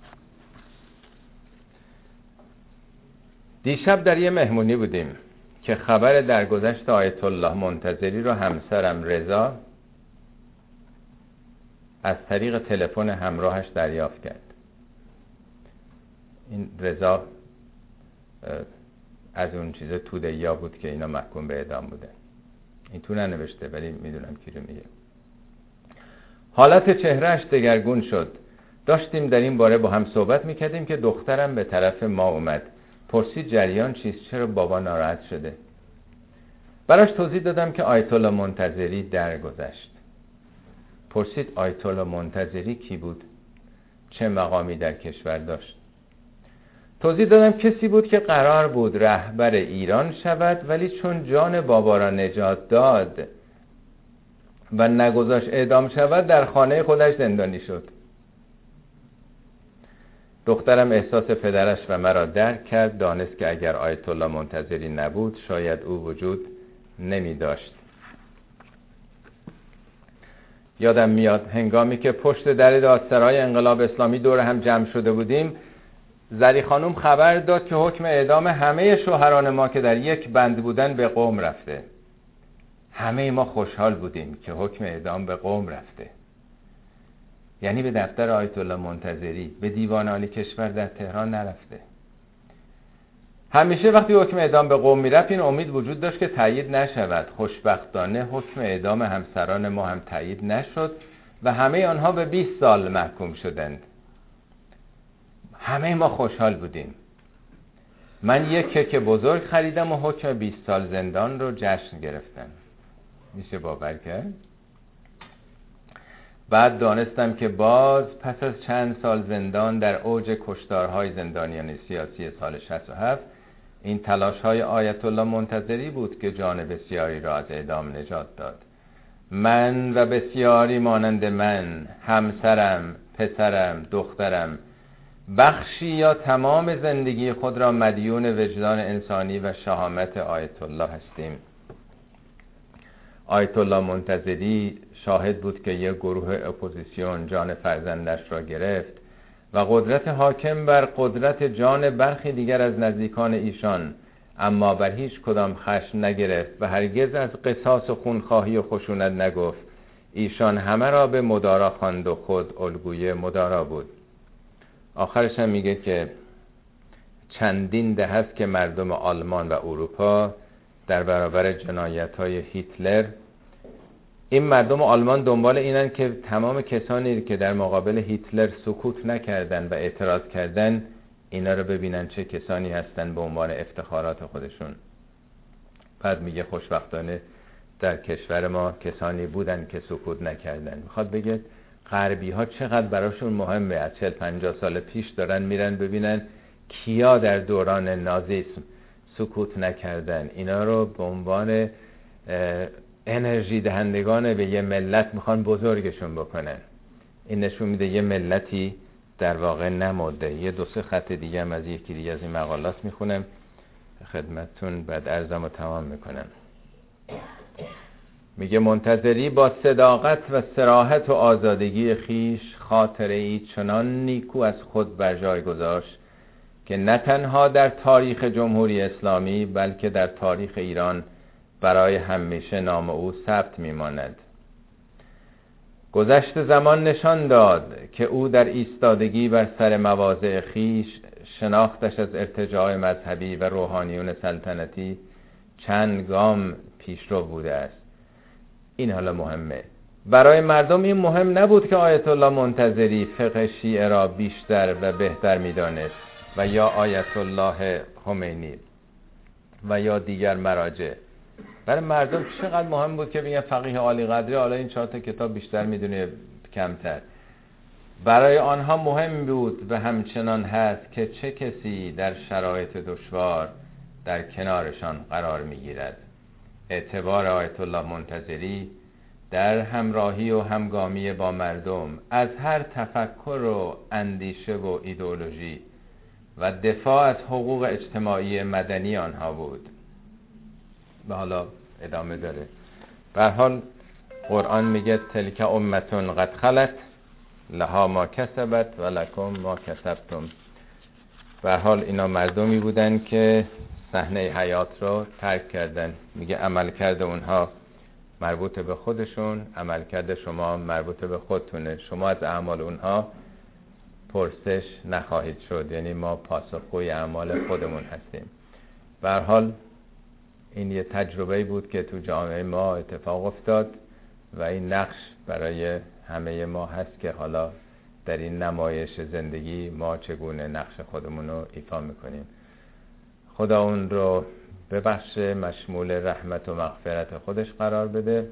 دیشب در یه مهمونی بودیم که خبر درگذشت آیت الله منتظری رو همسرم رضا از طریق تلفن همراهش دریافت کرد. این رضا از اون چیز توده‌یا بود که اینا محکوم به اعدام بوده. این تو ننوشته ولی میدونم کی رو میگه. حالت چهرهش دگرگون شد. داشتیم در این باره با هم صحبت میکردیم که دخترم به طرف ما اومد. پرسید جریان چیست؟ چرا بابا ناراحت شده؟ براش توضیح دادم که آیت الله منتظری درگذشت. پرسید آیت الله منتظری کی بود؟ چه مقامی در کشور داشت؟ توضیح دادم کسی بود که قرار بود رهبر ایران شود، ولی چون جان بابا را نجات داد و نگذاشت اعدام شود، در خانه خودش زندانی شد. دخترم احساس پدرش و مرا درک کرد، دانست که اگر آیت الله منتظری نبود شاید او وجود نمی داشت. یادم میاد هنگامی که پشت در دادسرای انقلاب اسلامی دور هم جمع شده بودیم، زری خانم خبر داد که حکم اعدام همه شوهران ما که در یک بند بودن به قم رفته. همه ما خوشحال بودیم که حکم اعدام به قم رفته، یعنی به دفتر آیت الله منتظری، به دیوان عالی کشور در تهران نرفته. همیشه وقتی حکم اعدام به قم میرفت این امید وجود داشت که تایید نشود. خوشبختانه حکم اعدام همسران ما هم تایید نشد و همه آنها به 20 سال محکوم شدند. همه ما خوشحال بودیم. من یک کیک بزرگ خریدم و حکم 20 سال زندان رو جشن گرفتم. میشه باور کرد؟ بعد دانستم که باز پس از چند سال زندان در اوج کشتارهای زندانیان سیاسی سال 67 این تلاش‌های آیت الله منتظری بود که جان بسیاری را از اعدام نجات داد. من و بسیاری مانند من، همسرم، پسرم، دخترم، بخشی یا تمام زندگی خود را مدیون وجدان انسانی و شهامت آیت الله هستیم. آیت الله منتظری شاهد بود که یک گروه اپوزیسیون جان فرزندش را گرفت و قدرت حاکم بر قدرت جان برخی دیگر از نزدیکان ایشان، اما بر هیچ کدام خشم نگرفت و هرگز از قصاص و خونخواهی و خشونت نگفت. ایشان همه را به مدارا خواند و خود الگوی مدارا بود. آخرش هم میگه که چندین دهه است که مردم آلمان و اروپا در برابر جنایت‌های هیتلر، این مردم آلمان دنبال اینن که تمام کسانی که در مقابل هیتلر سکوت نکردن و اعتراض کردن، اینا رو ببینن چه کسانی هستن به عنوان افتخارات خودشون. بعد میگه خوشبختانه در کشور ما کسانی بودن که سکوت نکردن. میخواد بگه غربی ها چقدر براشون مهمه. از 40-50 سال پیش دارن میرن ببینن کیا در دوران نازیسم سکوت نکردن. اینا رو به عنوان انرژی دهندگان به یه ملت میخوان بزرگشون بکنن. این نشون میده یه ملتی در واقع نمرده. یه 2-3 خط دیگه هم از یکی دیگه از این مقالات میخونم خدمتتون، بعد عرضمو تمام میکنم. میگه منتظری با صداقت و صراحت و آزادگی خیش خاطره ای چنان نیکو از خود بر جای گذاشت که نه تنها در تاریخ جمهوری اسلامی بلکه در تاریخ ایران برای همیشه نام او ثبت میماند. گذشت زمان نشان داد که او در ایستادگی بر سر مواضع خیش شناختش از ارتجاع مذهبی و روحانیون سلطنتی چند گام پیشرو بوده است. این حالا مهمه. برای مردم این مهم نبود که آیت الله منتظری فقه شیعه را بیشتر و بهتر می‌دانست و یا آیت الله خمینی و یا دیگر مراجع. برای مردم چقدر مهم بود که بگن فقیه عالی قدری حالا این 4 تا کتاب بیشتر میدونه کمتر. برای آنها مهم بود و همچنان هست که چه کسی در شرایط دشوار در کنارشان قرار میگیرد. اعتبار آیت الله منتظری در همراهی و همگامی با مردم از هر تفکر و اندیشه و ایدئولوژی و دفاع از حقوق اجتماعی مدنی آنها بود. و حالا ادامه داره. به هر حال قرآن میگه تلک امتون قد خلت لها ما کسبت و لکم ما کسبتم. به هر حال اینا مردمی بودن که صحنه حیات رو ترک کردن. میگه عمل کرده اونها مربوط به خودشون، عمل کرده شما مربوط به خودتونه. شما از اعمال اونها پرسش نخواهید شد. یعنی ما پاسخگوی اعمال خودمون هستیم. به هر حال این یه تجربه بود که تو جامعه ما اتفاق افتاد و این نقش برای همه ما هست که حالا در این نمایش زندگی ما چگونه نقش خودمون رو ایفا میکنیم. خدا اون رو ببخشه، مشمول رحمت و مغفرت خودش قرار بده.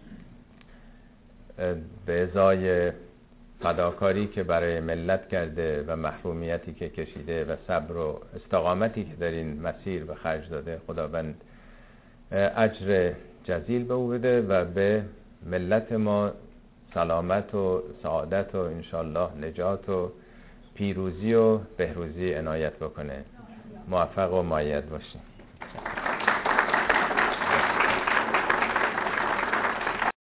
به ازای فداکاری که برای ملت کرده و محرومیتی که کشیده و صبر و استقامتی که در این مسیر به خرج داده، خداوند اجر جزیل به او بده و به ملت ما سلامت و سعادت و انشالله نجات و پیروزی و بهروزی عنایت بکنه. موفق و مؤید باشیم.